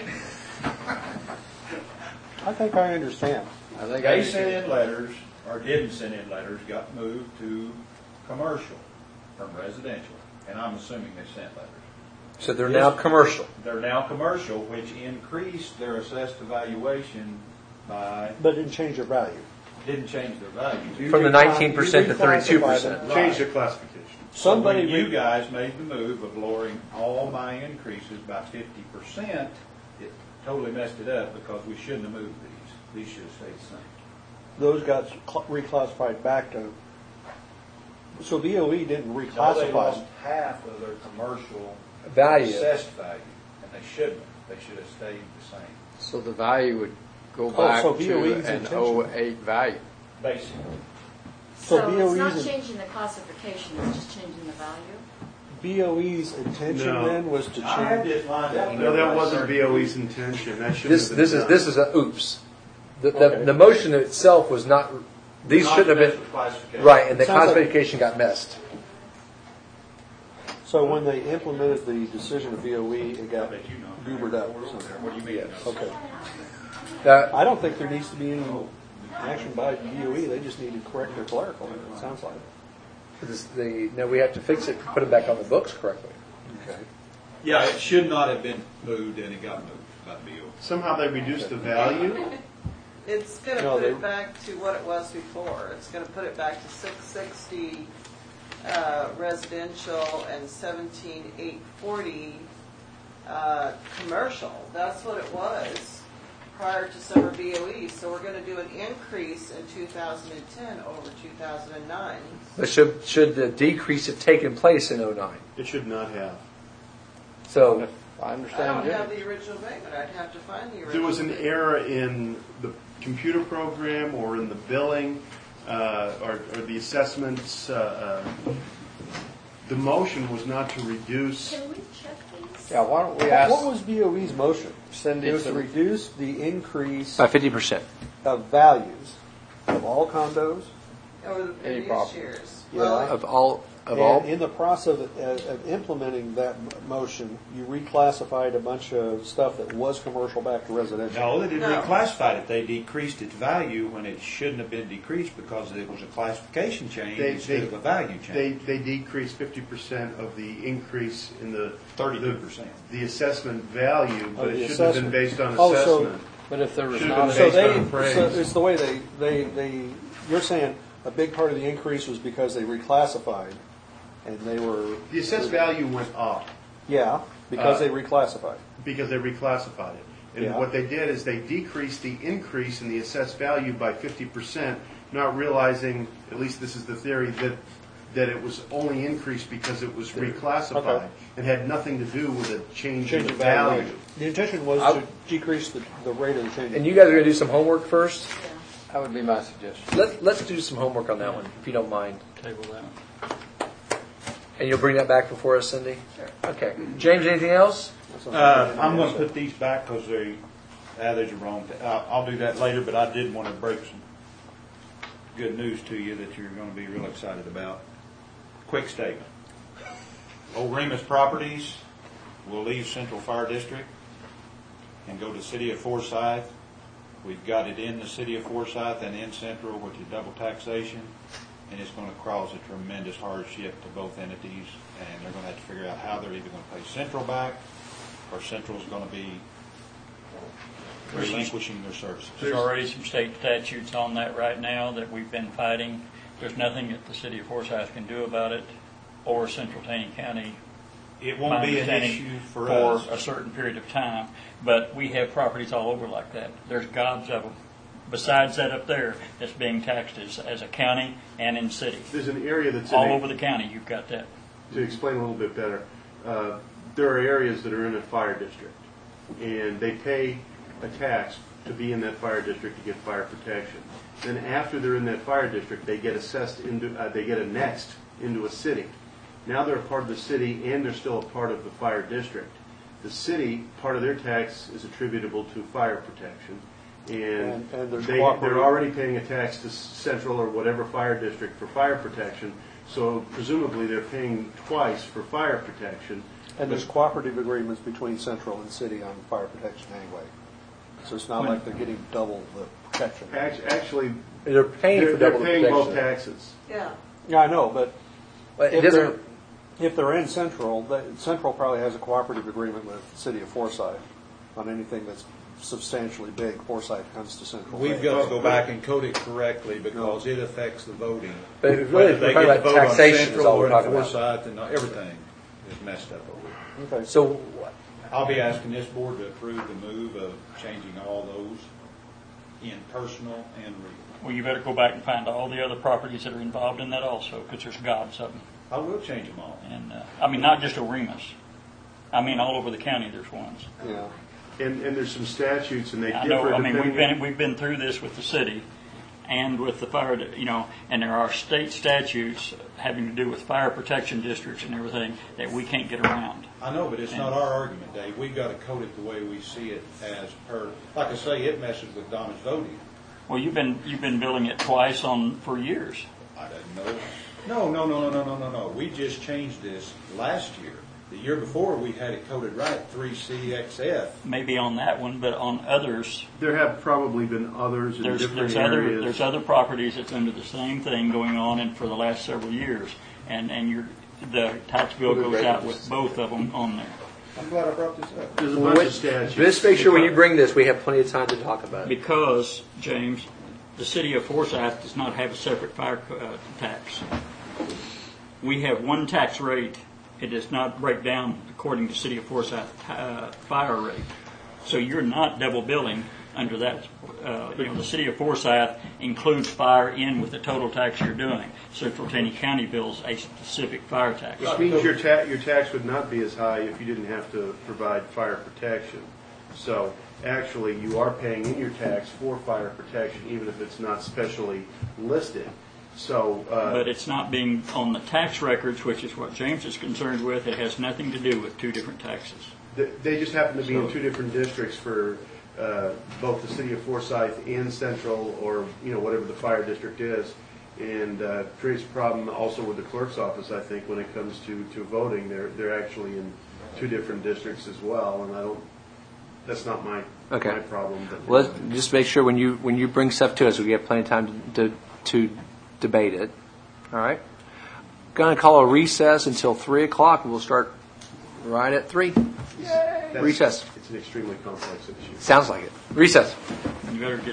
I think I understand. I think They sent in letters, or didn't send in letters, got moved to commercial from residential, and I'm assuming they sent letters. So they're now commercial. They're now commercial, which increased their assessed evaluation by, But it didn't change their value. didn't change their value. From the 19% to 32%. Change their classification. So when you guys made the move of lowering all my increases by 50%, it totally messed it up because we shouldn't have moved these. These should have stayed the same. Those got reclassified back to. So BOE didn't No, they reclassify lost them. half of their commercial Value. assessed value, and they shouldn't. They should have stayed the same, So the value would go back so to BOE's an intention. 08 value. basically. So So it's not BOE's changing the classification, it's just changing the value? BOE's intention No. then was to I had change. this lined up. No, that wasn't BOE's intention. That shouldn't This have been done. is a oops. Okay. The motion itself was not. These Not shouldn't have mess been with classification. right, and the Sounds like- classification got messed. So when they implemented the decision of BOE, it got Bet you know. goobered up. What do you mean? Okay. That, I don't think there needs to be any action by BOE. They just need to correct their clerical. It sounds like. no, we have to fix it, put it back on the books correctly. Okay. Yeah, it should not have been moved, and it got moved by the BOE. Somehow they reduced the value. It's going to No, put they- it back to what it was before. It's going to put it back to $660 residential and $17,840 commercial. That's what it was prior to summer BOE. So we're going to do an increase in 2010 over 2009. But should the decrease have taken place in 09? It should not have. So I I understand don't have you. the original statement. I'd have to find the original. There was an statement. error in the computer program or in the billing or the assessments. The motion was not to reduce. Can we check these? Yeah, why don't we What ask was BOE's motion? Cindy It was to to reduce the increase by 50%. of values of all condos. Over the Any previous property. years. Yeah. Well, Of all And in the process of implementing that motion, you reclassified a bunch of stuff that was commercial back to residential. No, they didn't No. reclassify it. They decreased its value when it shouldn't have been decreased because it was a classification change instead of a value change. They decreased 50% of the increase in the 32%. the assessment value, but the it shouldn't have been assessment. based on Oh, so- assessment. But if there was Should not have a been So based they, on appraised. so it's the way they, you're saying a big part of the increase was because they reclassified, and they were. The assessed value went up Yeah, because they reclassified. because they reclassified it. And Yeah. what they did is they decreased the increase in the assessed value by 50%, not realizing, at least this is the theory, that it was only increased because it was reclassified Okay. and had nothing to do with a change in Change the of value. value. The intention was to decrease the rate of the change. And you guys are going to do some homework first? That would be my suggestion. Let's do some homework on that one, if you don't mind. Table that. And you'll bring that back before us, Cindy? Sure. Okay. James, anything else? I'm going to put these back because there's a wrong. I'll do that later, but I did want to break some good news to you that you're going to be real excited about. Quick statement. Old Remus Properties will leave Central Fire District and go to City of Forsyth. We've got it in the City of Forsyth and in Central, which is double taxation, and it's going to cause a tremendous hardship to both entities, and they're going to have to figure out how they're either going to pay Central back or Central's going to be relinquishing their services. There's already some state statutes on that right now that we've been fighting. There's nothing that the city of Forsyth can do about it, or Central Taney County It won't my be an understanding, issue for us. a certain period of time. But we have properties all over like that. There's gobs of them. Besides that up there, that's being taxed as a county and in city. There's an area that's all over the county. You've got that. To explain a little bit better, there are areas that are in a fire district, and they pay a tax to be in that fire district to get fire protection. Then after they're in that fire district, they get annexed into a city. Now they're a part of the city, and they're still a part of the fire district. The city, part of their tax is attributable to fire protection, and they're already paying a tax to Central or whatever fire district for fire protection, so presumably they're paying twice for fire protection. And there's cooperative agreements between Central and City on fire protection anyway. So it's not like they're getting double the protection. Actually, they're paying for double paying protection. both taxes. Yeah. Yeah, I know, but it if they're in Central, Central probably has a cooperative agreement with the City of Forsyth on anything that's substantially big. Forsyth comes to Central. We've got to go back and code it correctly because it affects the voting. But really, whether they we're get talking to about vote on taxation is Central all we're or talking about. Forsyth, and everything is messed up over here. Okay. So I'll be asking this board to approve the move of changing all those in personal and real. Well, you better go back and find all the other properties that are involved in that also, because there's gobs of them. I will change them all. And I mean, not just Oremus. I mean, all over the county there's ones. Yeah. And there's some statutes, and they I differ. know. I mean, depending- we've been through this with the city, and with the fire. And there are state statutes having to do with fire protection districts and everything that we can't get around. I know, but it's not our argument, Dave. We've got to code it the way we see it as per. Like I say, it messes with Donna's voting. Well, you've been billing it twice for years. I don't know. No. We just changed this last year. The year before, we had it coded right, 3CXF. Maybe on that one, but on others, There have probably been others in different areas. there's other properties that's under the same thing going on and for the last several years, and the tax bill goes out with both of them on there. I'm glad I brought this up. There's a bunch of statutes. Just make sure when you bring this, we have plenty of time to talk about it. Because, James, the city of Forsyth does not have a separate fire tax. We have one tax rate. It does not break down according to city of Forsyth fire rate. So you're not double billing under that. The city of Forsyth includes fire in with the total tax you're doing. Central Taney County bills a specific fire tax. Which means your tax would not be as high if you didn't have to provide fire protection. So actually, you are paying in your tax for fire protection, even if it's not specially listed. So, but it's not being on the tax records, which is what James is concerned with. It has nothing to do with two different taxes. They just happen to be in two different districts for both the city of Forsyth and Central, or whatever the fire district is, and creates a problem also with the clerk's office. I think when it comes to voting, they're actually in two different districts as well, and that's not my problem. But Well, let's just make sure when you bring stuff to us, we get plenty of time to debate it. All right. Going to call a recess until 3 o'clock. We'll start right at 3. Recess. It's an extremely complex issue. Sounds like it. Recess. You better get